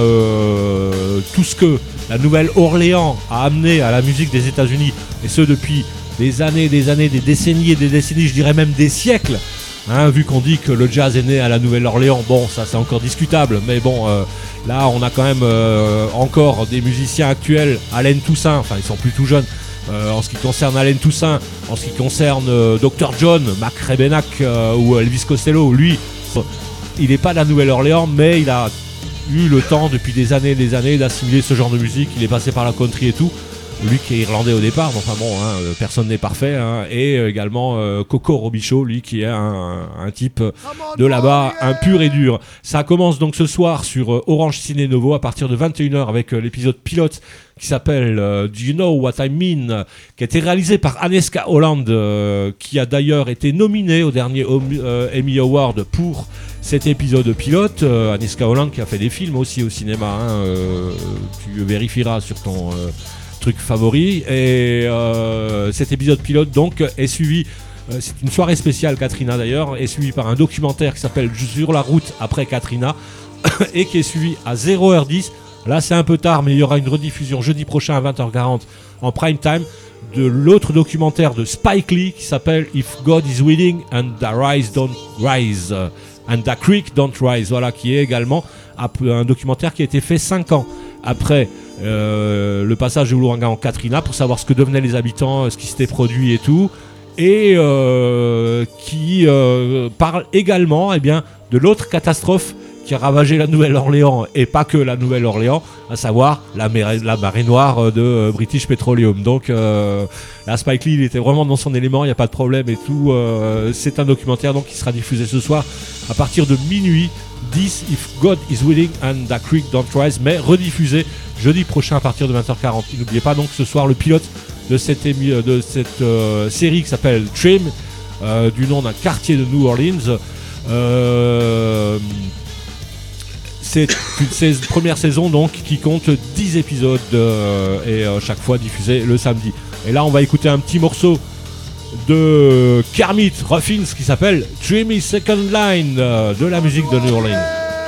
euh, tout ce que la Nouvelle-Orléans a amené à la musique des États-Unis, et ce depuis des années, des années, des décennies et des décennies, je dirais même des siècles. Hein, vu qu'on dit que le jazz est né à la Nouvelle-Orléans, bon, ça c'est encore discutable, mais bon, euh, là on a quand même euh, encore des musiciens actuels, Allen Toussaint, enfin ils sont plus tout jeunes, euh, en ce qui concerne Allen Toussaint, en ce qui concerne euh, docteur John, Mac Rebennack euh, ou Elvis Costello, lui, il n'est pas de la Nouvelle-Orléans, mais il a eu le temps depuis des années et des années d'assimiler ce genre de musique, il est passé par la country et tout. Lui qui est irlandais au départ, enfin bon, hein, personne n'est parfait, hein, et également euh, Coco Robichaud, lui qui est un, un type de là-bas, un pur et dur. Ça commence donc ce soir sur euh, Orange Ciné Novo à partir de vingt et une heures avec euh, l'épisode pilote qui s'appelle euh, Do You Know What I Mean, qui a été réalisé par Aneska Holland, euh, qui a d'ailleurs été nominée au dernier euh, Emmy Award pour cet épisode pilote. euh, Aneska Holland qui a fait des films aussi au cinéma, hein, euh, tu vérifieras sur ton... Euh, truc favori, et euh, cet épisode pilote donc est suivi, euh, c'est une soirée spéciale Katrina d'ailleurs, est suivi par un documentaire qui s'appelle Sur la route après Katrina et qui est suivi à zéro heure dix. Là c'est un peu tard, mais il y aura une rediffusion jeudi prochain à vingt heures quarante en prime time de l'autre documentaire de Spike Lee qui s'appelle If God is Willing and the Rise Don't Rise and the Creek Don't Rise, voilà, qui est également un documentaire qui a été fait cinq ans après Euh, le passage de l'ouragan Katrina pour savoir ce que devenaient les habitants, ce qui s'était produit et tout, et euh, qui euh, parle également eh bien, de l'autre catastrophe qui a ravagé la Nouvelle-Orléans, et pas que la Nouvelle-Orléans, à savoir la, mer- la marée noire de euh, British Petroleum. Donc euh, là Spike Lee il était vraiment dans son élément, il n'y a pas de problème et tout. Euh, c'est un documentaire donc qui sera diffusé ce soir à partir de minuit dix, If God is Willing and the Creek Don't Rise, mais rediffusé jeudi prochain à partir de vingt heures quarante. N'oubliez pas donc ce soir le pilote de cette, émi- de cette euh, série qui s'appelle Trim, euh, du nom d'un quartier de New Orleans. Euh, c'est une sais- première saison donc qui compte dix épisodes euh, et euh, chaque fois diffusé le samedi. Et là on va écouter un petit morceau de Kermit Ruffins qui s'appelle Dreamy Second Line, euh, de la musique de New Orleans.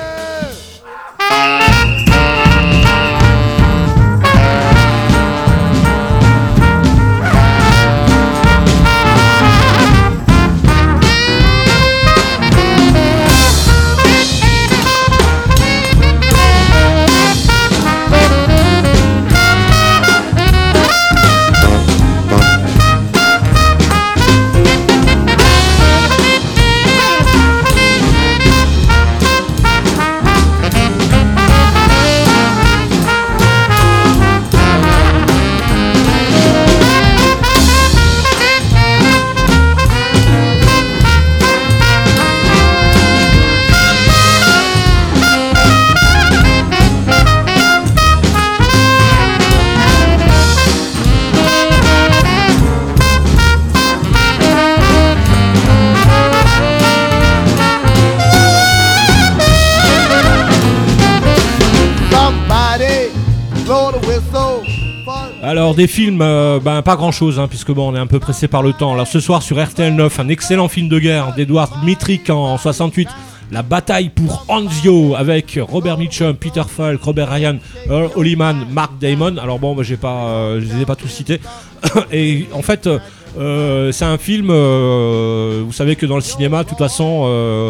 Alors des films, euh, ben, pas grand chose, hein, puisque bon, on est un peu pressé par le temps. Alors ce soir sur R T L neuf, un excellent film de guerre d'Edward Dmytryk en soixante-huit, La bataille pour Anzio, avec Robert Mitchum, Peter Falk, Robert Ryan, Earl Holliman, Mark Damon. Alors bon, ben, j'ai pas, euh, je les ai pas tous cités. Et en fait, euh, c'est un film, euh, vous savez que dans le cinéma, de toute façon,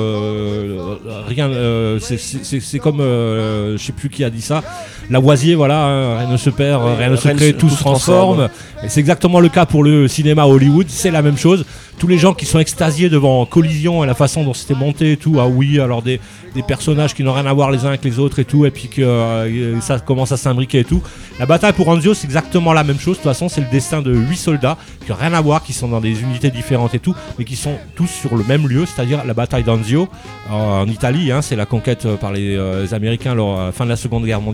euh, rien, euh, c'est, c'est, c'est comme, euh, je sais plus qui a dit ça, Lavoisier, voilà, hein, rien ne se perd, Oui, rien ne se rien crée, se- tout tout se se transforme. transforme. Et c'est exactement le cas pour le cinéma Hollywood, c'est la même chose. Tous les gens qui sont extasiés devant Collision et la façon dont c'était monté et tout, ah oui, alors des, des personnages qui n'ont rien à voir les uns avec les autres et tout, et puis que euh, ça commence à s'imbriquer et tout. La bataille pour Anzio, c'est exactement la même chose. De toute façon, c'est le destin de huit soldats qui n'ont rien à voir, qui sont dans des unités différentes et tout, mais qui sont tous sur le même lieu, c'est-à-dire la bataille d'Anzio euh, en Italie. Hein, c'est la conquête euh, par les, euh, les Américains lors, à la fin de la Seconde Guerre mondiale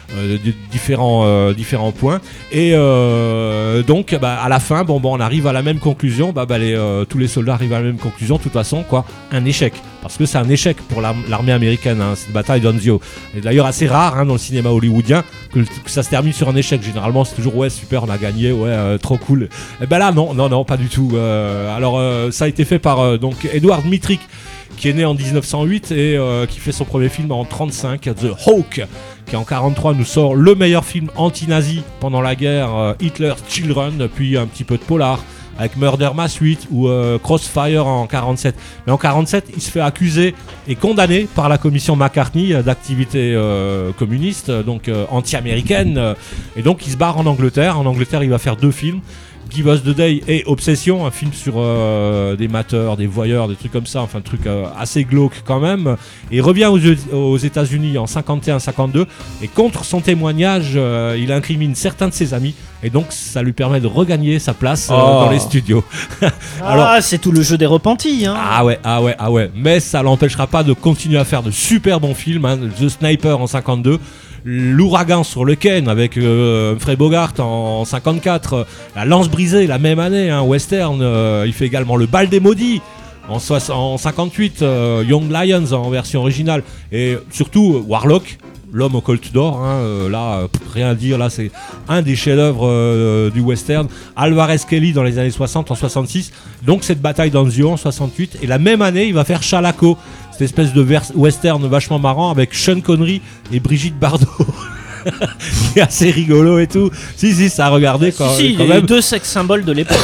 euh, de différents, euh, différents points. Et euh, donc, bah, à la fin, bon, bon, on arrive à la même conclusion. Bah, bah, les, euh, tous les soldats arrivent à la même conclusion. De toute façon, quoi, un échec. Parce que c'est un échec pour l'arm- l'armée américaine, hein, cette bataille d'Anzio. Et d'ailleurs, assez rare hein, dans le cinéma hollywoodien que, que ça se termine sur un échec. Généralement, c'est toujours ouais, super, on a gagné, ouais, euh, trop cool. Et ben là, non, non, non, pas du tout. Euh, alors, euh, ça a été fait par euh, donc Edward Dmytryk, qui est né en dix-neuf cent huit et euh, qui fait son premier film en trente-cinq, The Hawk, qui en quarante-trois nous sort le meilleur film anti-nazi pendant la guerre, euh, Hitler's Children, puis un petit peu de polar avec Murder Mass huit ou euh, Crossfire en quarante-sept. Mais en quarante-sept, il se fait accuser et condamné par la commission McCartney euh, d'activité euh, communiste, donc euh, anti-américaine, euh, et donc il se barre en Angleterre. En Angleterre, il va faire deux films. Give Us the Day et Obsession, un film sur euh, des mateurs, des voyeurs, des trucs comme ça, enfin un truc euh, assez glauque quand même. Et il revient aux, aux États-Unis en cinquante et un cinquante-deux et contre son témoignage, euh, il incrimine certains de ses amis et donc ça lui permet de regagner sa place euh, Oh. dans les studios. Alors, ah, c'est tout le jeu des repentis. Hein. Ah ouais, ah ouais, ah ouais. Mais ça l'empêchera pas de continuer à faire de super bons films. Hein. The Sniper en cinquante-deux. L'Ouragan sur le Ken avec euh, Humphrey Bogart en cinquante-quatre, euh, La Lance brisée la même année, hein, western, euh, il fait également Le Bal des maudits en, soix- en cinquante-huit, euh, Young Lions en version originale et surtout euh, Warlock, L'homme au colt d'or, hein, euh, là euh, pff, rien à dire, là c'est un des chefs-d'œuvre euh, du western. Alvarez Kelly dans les années soixante en soixante-six, donc cette bataille d'Anzio en soixante-huit et la même année il va faire Chalaco, cette espèce de vers- western vachement marrant avec Sean Connery et Brigitte Bardot. Qui est assez rigolo et tout. Si, si, ça a regardé quand, si, si, quand les même. deux sex symboles de l'époque.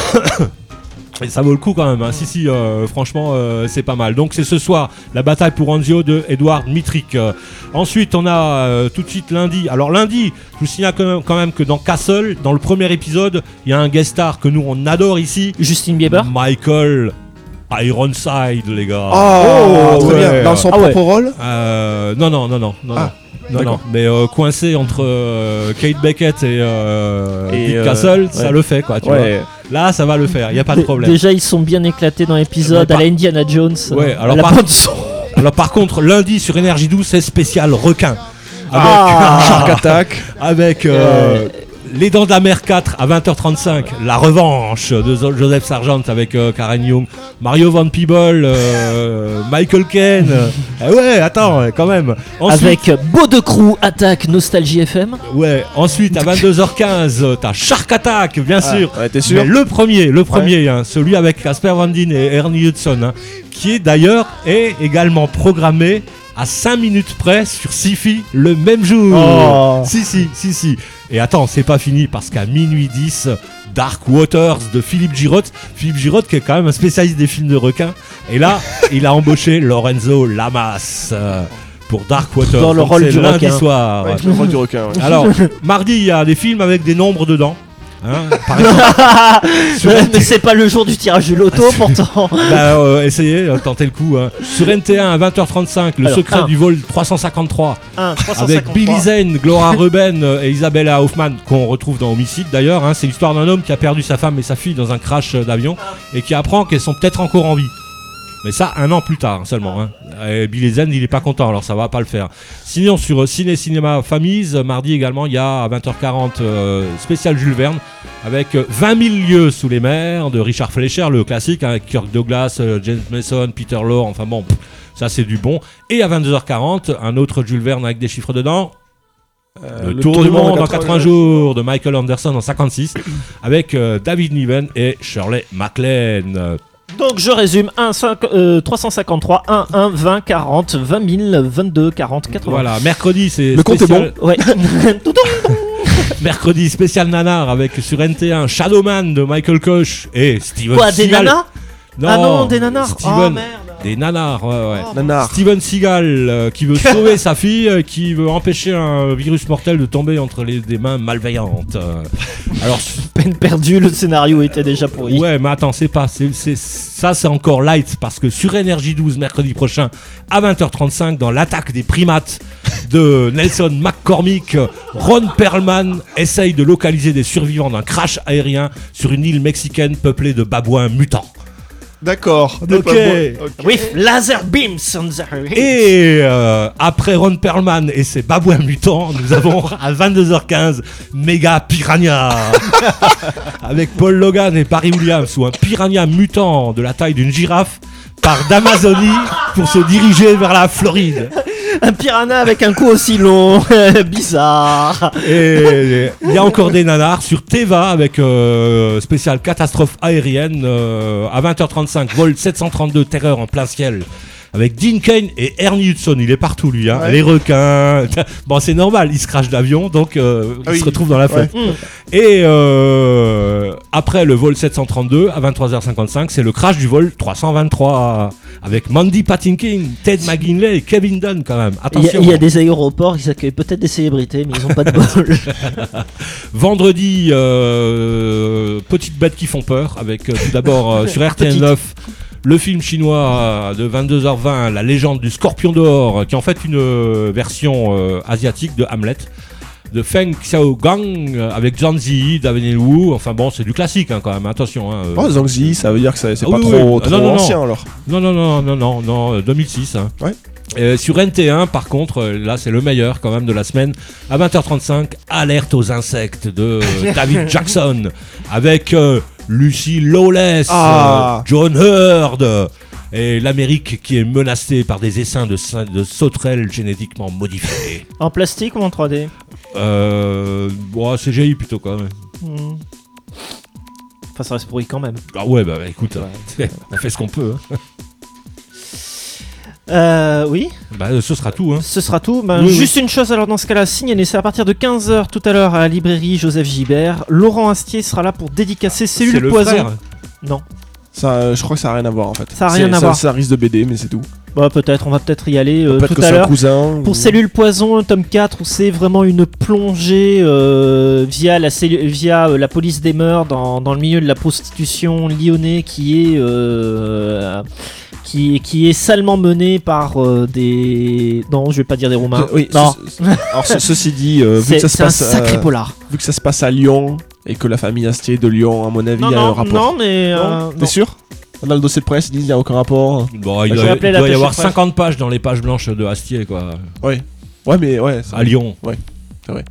Et ça vaut le coup quand même. Hein. Si, si, euh, franchement, euh, c'est pas mal. Donc, c'est ce soir la bataille pour Anzio de Edward Dmytryk. Euh, ensuite, on a euh, tout de suite lundi. Alors, lundi, je vous signale quand même, quand même que dans Castle, dans le premier épisode, il y a un guest star que nous on adore ici. Justin Bieber. Michael Ironside, les gars. Oh, très ouais. bien. Dans son Ah propre ouais. rôle Euh, non, non, non, non, non. Ah, non, non, d'accord. mais euh, coincé entre euh, Kate Beckett et, euh, Et, Dick euh, Castle, ça ouais. le fait, quoi. Tu Ouais. vois. Là, ça va le faire, il y a pas de Dé- problème. Déjà, ils sont bien éclatés dans l'épisode Mais à par- la Indiana Jones. Ouais, euh, alors à la par- bande son. Alors par contre, lundi sur Énergie douze, c'est spécial requin. Avec, Ah. Shark Attack. avec euh, Les Dents de la Mer quatre à vingt heures trente-cinq, La Revanche de Zo- Joseph Sargent avec euh, Karen Young, Mario Van Peebles, euh, Michael Caine. Eh ouais, attends, quand même. Ensuite, Avec Beau de Crew, Attaque, Nostalgie F M. ouais, ensuite à vingt-deux heures quinze, t'as Shark Attack, bien sûr. Ouais, t'es sûr Mais le premier, le premier, hein, celui avec Casper Van Dien et Ernie Hudson, hein, qui est d'ailleurs est également programmé à cinq minutes près sur Syfy le même jour. Oh. Si, si, si, si. Et attends, c'est pas fini parce qu'à minuit dix, Dark Waters de Philippe Girotte. Philippe Girotte qui est quand même un spécialiste des films de requins. Et là, il a embauché Lorenzo Lamas euh, pour Dark Waters. Dans le Donc rôle c'est du lundi requin. soir. Ouais, ouais. le rôle du requin. ouais. Alors, mardi, il y a des films avec des nombres dedans. Hein, par exemple, sur Ouais, N T- mais c'est pas le jour du tirage du loto pourtant. bah, euh, essayez, euh, tentez le coup. Hein. Sur N T un à vingt heures trente-cinq, le Alors, secret un. du vol trois cent cinquante-trois. un, trois cent Avec cinquante-trois. Billy Zane, Gloria Ruben euh, et Isabella Hoffman, qu'on retrouve dans Homicide d'ailleurs. Hein. C'est l'histoire d'un homme qui a perdu sa femme et sa fille dans un crash euh, d'avion et qui apprend qu'elles sont peut-être encore en vie. Mais ça, un an plus tard seulement. Hein. Et Billy Zane, il est pas content, alors ça va pas le faire. Sinon, sur euh, Ciné Cinéma Familles, euh, mardi également, il y a à vingt heures quarante euh, spécial Jules Verne avec euh, vingt mille lieues sous les mers de Richard Fleischer, le classique, hein, avec Kirk Douglas, euh, James Mason, Peter Lorre, enfin bon, pff, ça c'est du bon. Et à vingt-deux heures quarante, un autre Jules Verne avec des chiffres dedans. Euh, Le, Tour, du monde en quatre-vingts jours de Michael Anderson en cinquante-six avec euh, David Niven et Shirley MacLaine. Euh, Donc je résume un, cinq, euh, trois cent cinquante-trois, un, un, vingt, quarante, vingt mille, vingt-deux, quarante, quatre-vingts. Voilà, mercredi c'est Le compte est spécial- Ouais. mercredi spécial nanar avec sur N T un Shadowman de Michael Koch et Steven Quoi, des Seagal. nanas Non, Ah non, des nanars. Oh Steven, merde. des nanars, ouais, ouais. Nanar. Steven Seagal euh, qui veut sauver sa fille, euh, qui veut empêcher un virus mortel de tomber entre les, des mains malveillantes. Euh, alors, Peine perdue, le scénario était déjà pourri. ouais, mais attends, c'est pas, c'est, c'est- ça c'est encore light parce que sur Énergie douze mercredi prochain à vingt heures trente-cinq dans l'attaque des primates de Nelson McCormick, Ron Perlman essaye de localiser des survivants d'un crash aérien sur une île mexicaine peuplée de babouins mutants. D'accord. Ok. With laser beams on the head. Et euh, après Ron Perlman et ses babouins mutants, nous avons à vingt-deux heures quinze Méga Piranha avec Paul Logan et Barry Williams, ou un piranha mutant de la taille d'une girafe part d'Amazonie pour se diriger vers la Floride. Un piranha avec un cou aussi long, bizarre. Et il y a encore des nanars sur Teva avec euh, spécial catastrophe aérienne euh, à vingt heures trente-cinq, vol sept cent trente-deux, terreur en plein ciel. Avec Dean Cain et Ernie Hudson, il est partout lui, hein. Ouais. Les requins. Bon, c'est normal, il se crache d'avion, donc euh, ah il oui. se retrouve dans la flotte. Ouais. Et euh, après le vol sept cent trente-deux, à vingt-trois heures cinquante-cinq, c'est le crash du vol trois cent vingt-trois. Avec Mandy Patinkin, Ted McGinley et Kevin Dunn quand même. Attention. Il y, y a des aéroports qui accueillent peut-être des célébrités, mais ils n'ont pas de bol. Vendredi, euh, petites bêtes qui font peur, avec euh, tout d'abord euh, sur R T L neuf. Le film chinois de vingt-deux heures vingt, La légende du scorpion dehors, qui est en fait une euh, version euh, asiatique de Hamlet, de Feng Xiaogang, avec Zhang Ziyi, Daniel Wu. Enfin bon, c'est du classique hein, quand même, attention. Hein. Oh, Zhang Ziyi, ça veut dire que ça, c'est ah, pas oui, trop, oui. trop non, non, ancien non. alors. Non, non, non, non, non, non, deux mille six. Hein. Ouais. Euh, sur N T un, par contre, là c'est le meilleur quand même de la semaine, à vingt heures trente-cinq, Alerte aux insectes de David Jackson, avec euh, Lucy Lawless, ah. euh, John Hurd, et l'Amérique qui est menacée par des essaims de, de sauterelles génétiquement modifiées. En plastique ou en trois D? Euh. Bon, C G I plutôt quand même. Mmh. Enfin, ça reste pourri quand même. Ah ouais, bah, bah écoute, ouais. On fait ce qu'on peut. Hein. Euh, oui. Bah, ce sera tout. Hein. Ce sera tout. Bah, oui, juste oui. une chose, alors dans ce cas-là, signalez, c'est à partir de quinze heures tout à l'heure à la librairie Joseph Gibert. Laurent Astier sera là pour dédicacer Cellule c'est le Poison. Frère. Non. Ça, je crois que ça n'a rien à voir en fait. Ça n'a rien à ça, voir. Ça risque de B D, mais c'est tout. Bah, peut-être, on va peut-être y aller euh, peut-être tout que à c'est l'heure. Un cousin, pour ou... Cellule Poison, tome quatre, où c'est vraiment une plongée euh, via, la, cellu- via euh, la police des mœurs dans, dans le milieu de la prostitution lyonnais qui est. Euh, Qui, qui est salement menée par euh, des... Non, je vais pas dire des Roumains. Euh, oui, non. Ce, alors ce, ceci dit, euh, vu c'est, que ça se c'est passe, un sacré euh, polar. Vu que ça se passe à Lyon et que la famille Astier de Lyon, à mon avis, non, a non, un rapport. Non, mais... Non, euh, t'es non. sûr? Dans le dossier de presse, ils disent qu'il n'y a aucun rapport. Bon, il doit, il doit y avoir cinquante pages dans les pages blanches de Astier, quoi. Ouais. Ouais, mais ouais. À Lyon. Ouais, c'est vrai.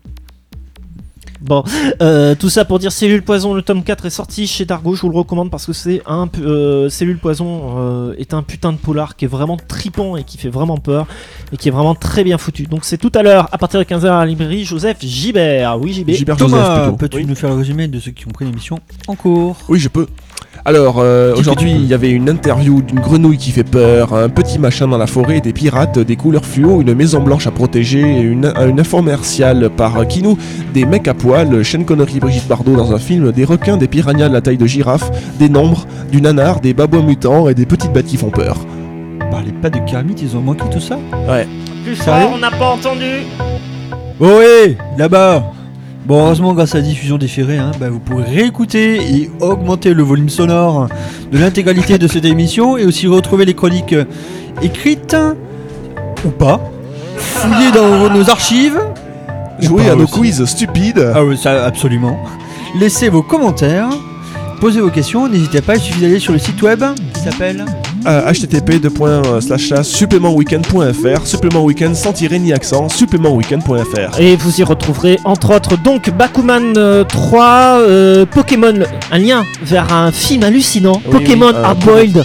Bon, euh, tout ça pour dire Cellule Poison, le tome quatre est sorti chez Dargo, je vous le recommande parce que c'est un euh, Cellule Poison euh, est un putain de polar qui est vraiment tripant et qui fait vraiment peur et qui est vraiment très bien foutu. Donc c'est tout à l'heure à partir de quinze heures à la librairie Joseph Gibert. Oui, Gibert. Gibert Thomas, Joseph plutôt. peux-tu oui. nous faire le résumé de ceux qui ont pris l'émission en cours? Oui, je peux. Alors, euh, aujourd'hui, il y avait une interview d'une grenouille qui fait peur, un petit machin dans la forêt, des pirates, des couleurs fluo, une maison blanche à protéger, une, une infomerciale par Kinou, des mecs à poil, Sean Connery, Brigitte Bardot dans un film, des requins, des piranhas de la taille de girafe, des nombres, du nanar, des babouins mutants et des petites bêtes qui font peur. Parlez pas de Kermit, ils ont manqué tout ça? Ouais. Plus fort, on n'a pas entendu. Oh oui, là-bas. Bon, heureusement, grâce à la diffusion différée, hein, bah, vous pourrez réécouter et augmenter le volume sonore de l'intégralité de cette émission et aussi retrouver les chroniques écrites ou pas, fouiller dans nos archives, jouer à nos quiz stupides. Ah oui, ça absolument. Laissez vos commentaires, posez vos questions, n'hésitez pas, il suffit d'aller sur le site web qui s'appelle euh, h t t p deux points slash slash supplément weekend point f r, supplément weekend sans tirer ni accent, supplément weekend point f r. Et vous y retrouverez entre autres donc Bakuman euh, trois, euh, Pokémon, un lien vers un film hallucinant, oui, Pokémon oui, euh, Hardboiled,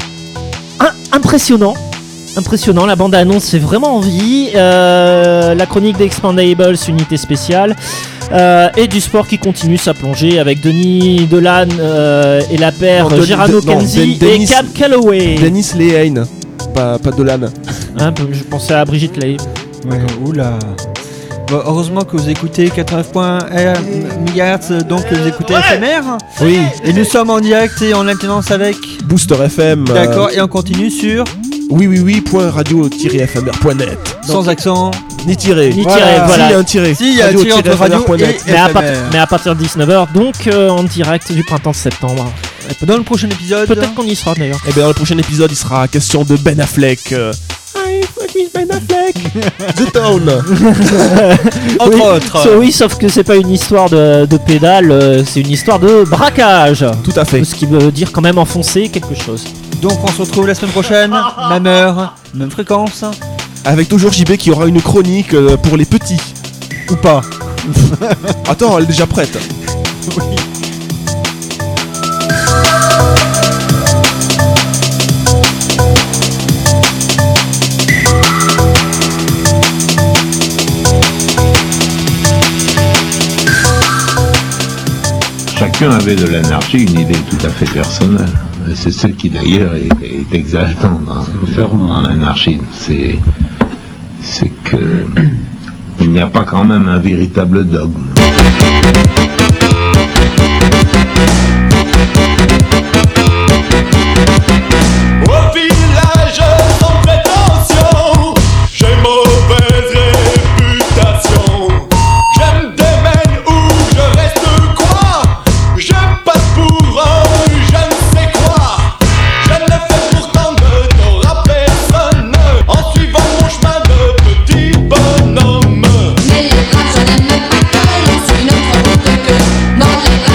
un, impressionnant. Impressionnant, la bande-annonce fait vraiment envie, euh, la chronique d'Expandables, unité spéciale, euh, et du sport qui continue sa plongée avec Denis Delanne euh, et la paire Non, Girano de, non, Kenzie Den- et Dennis- Cab Calloway. Dennis Lehane, pas, pas Dolan. Hein, je pensais à Brigitte Lay. Ouais, oula. Bon, heureusement que vous écoutez quatre-neuf mégahertz, donc vous écoutez Ouais. F M R. Oui. Et nous sommes en direct et en alternance avec. Booster F M. D'accord, euh, et on continue sur. oui, oui, oui, point radio tiret f m r point net. Sans accent. Ni tiré. Ni tiré, voilà. Si, il y a un tiré. Si, il y a un tiré entre radio et Mais à, part- F M R. mais à partir de dix-neuf heures, donc euh, en direct du printemps de septembre. Dans le prochain épisode. Peut-être qu'on y sera d'ailleurs. Et bien dans le prochain épisode, il sera question de Ben Affleck. euh, I fucking with Ben Affleck. The Town. Entre oui, autres. so- oui, sauf que c'est pas une histoire de, de pédale, euh, c'est une histoire de braquage. Tout à fait. Ce qui veut dire quand même enfoncer quelque chose. Donc on se retrouve la semaine prochaine, même heure, même fréquence, Avec toujours J B qui aura une chronique euh, pour les petits. ou pas. Attends, elle est déjà prête. Chacun avait de l'anarchie, une idée tout à fait personnelle. Et c'est ce qui d'ailleurs est, est exaltant dans, dans l'anarchie. C'est, c'est que il n'y a pas quand même un véritable dogme.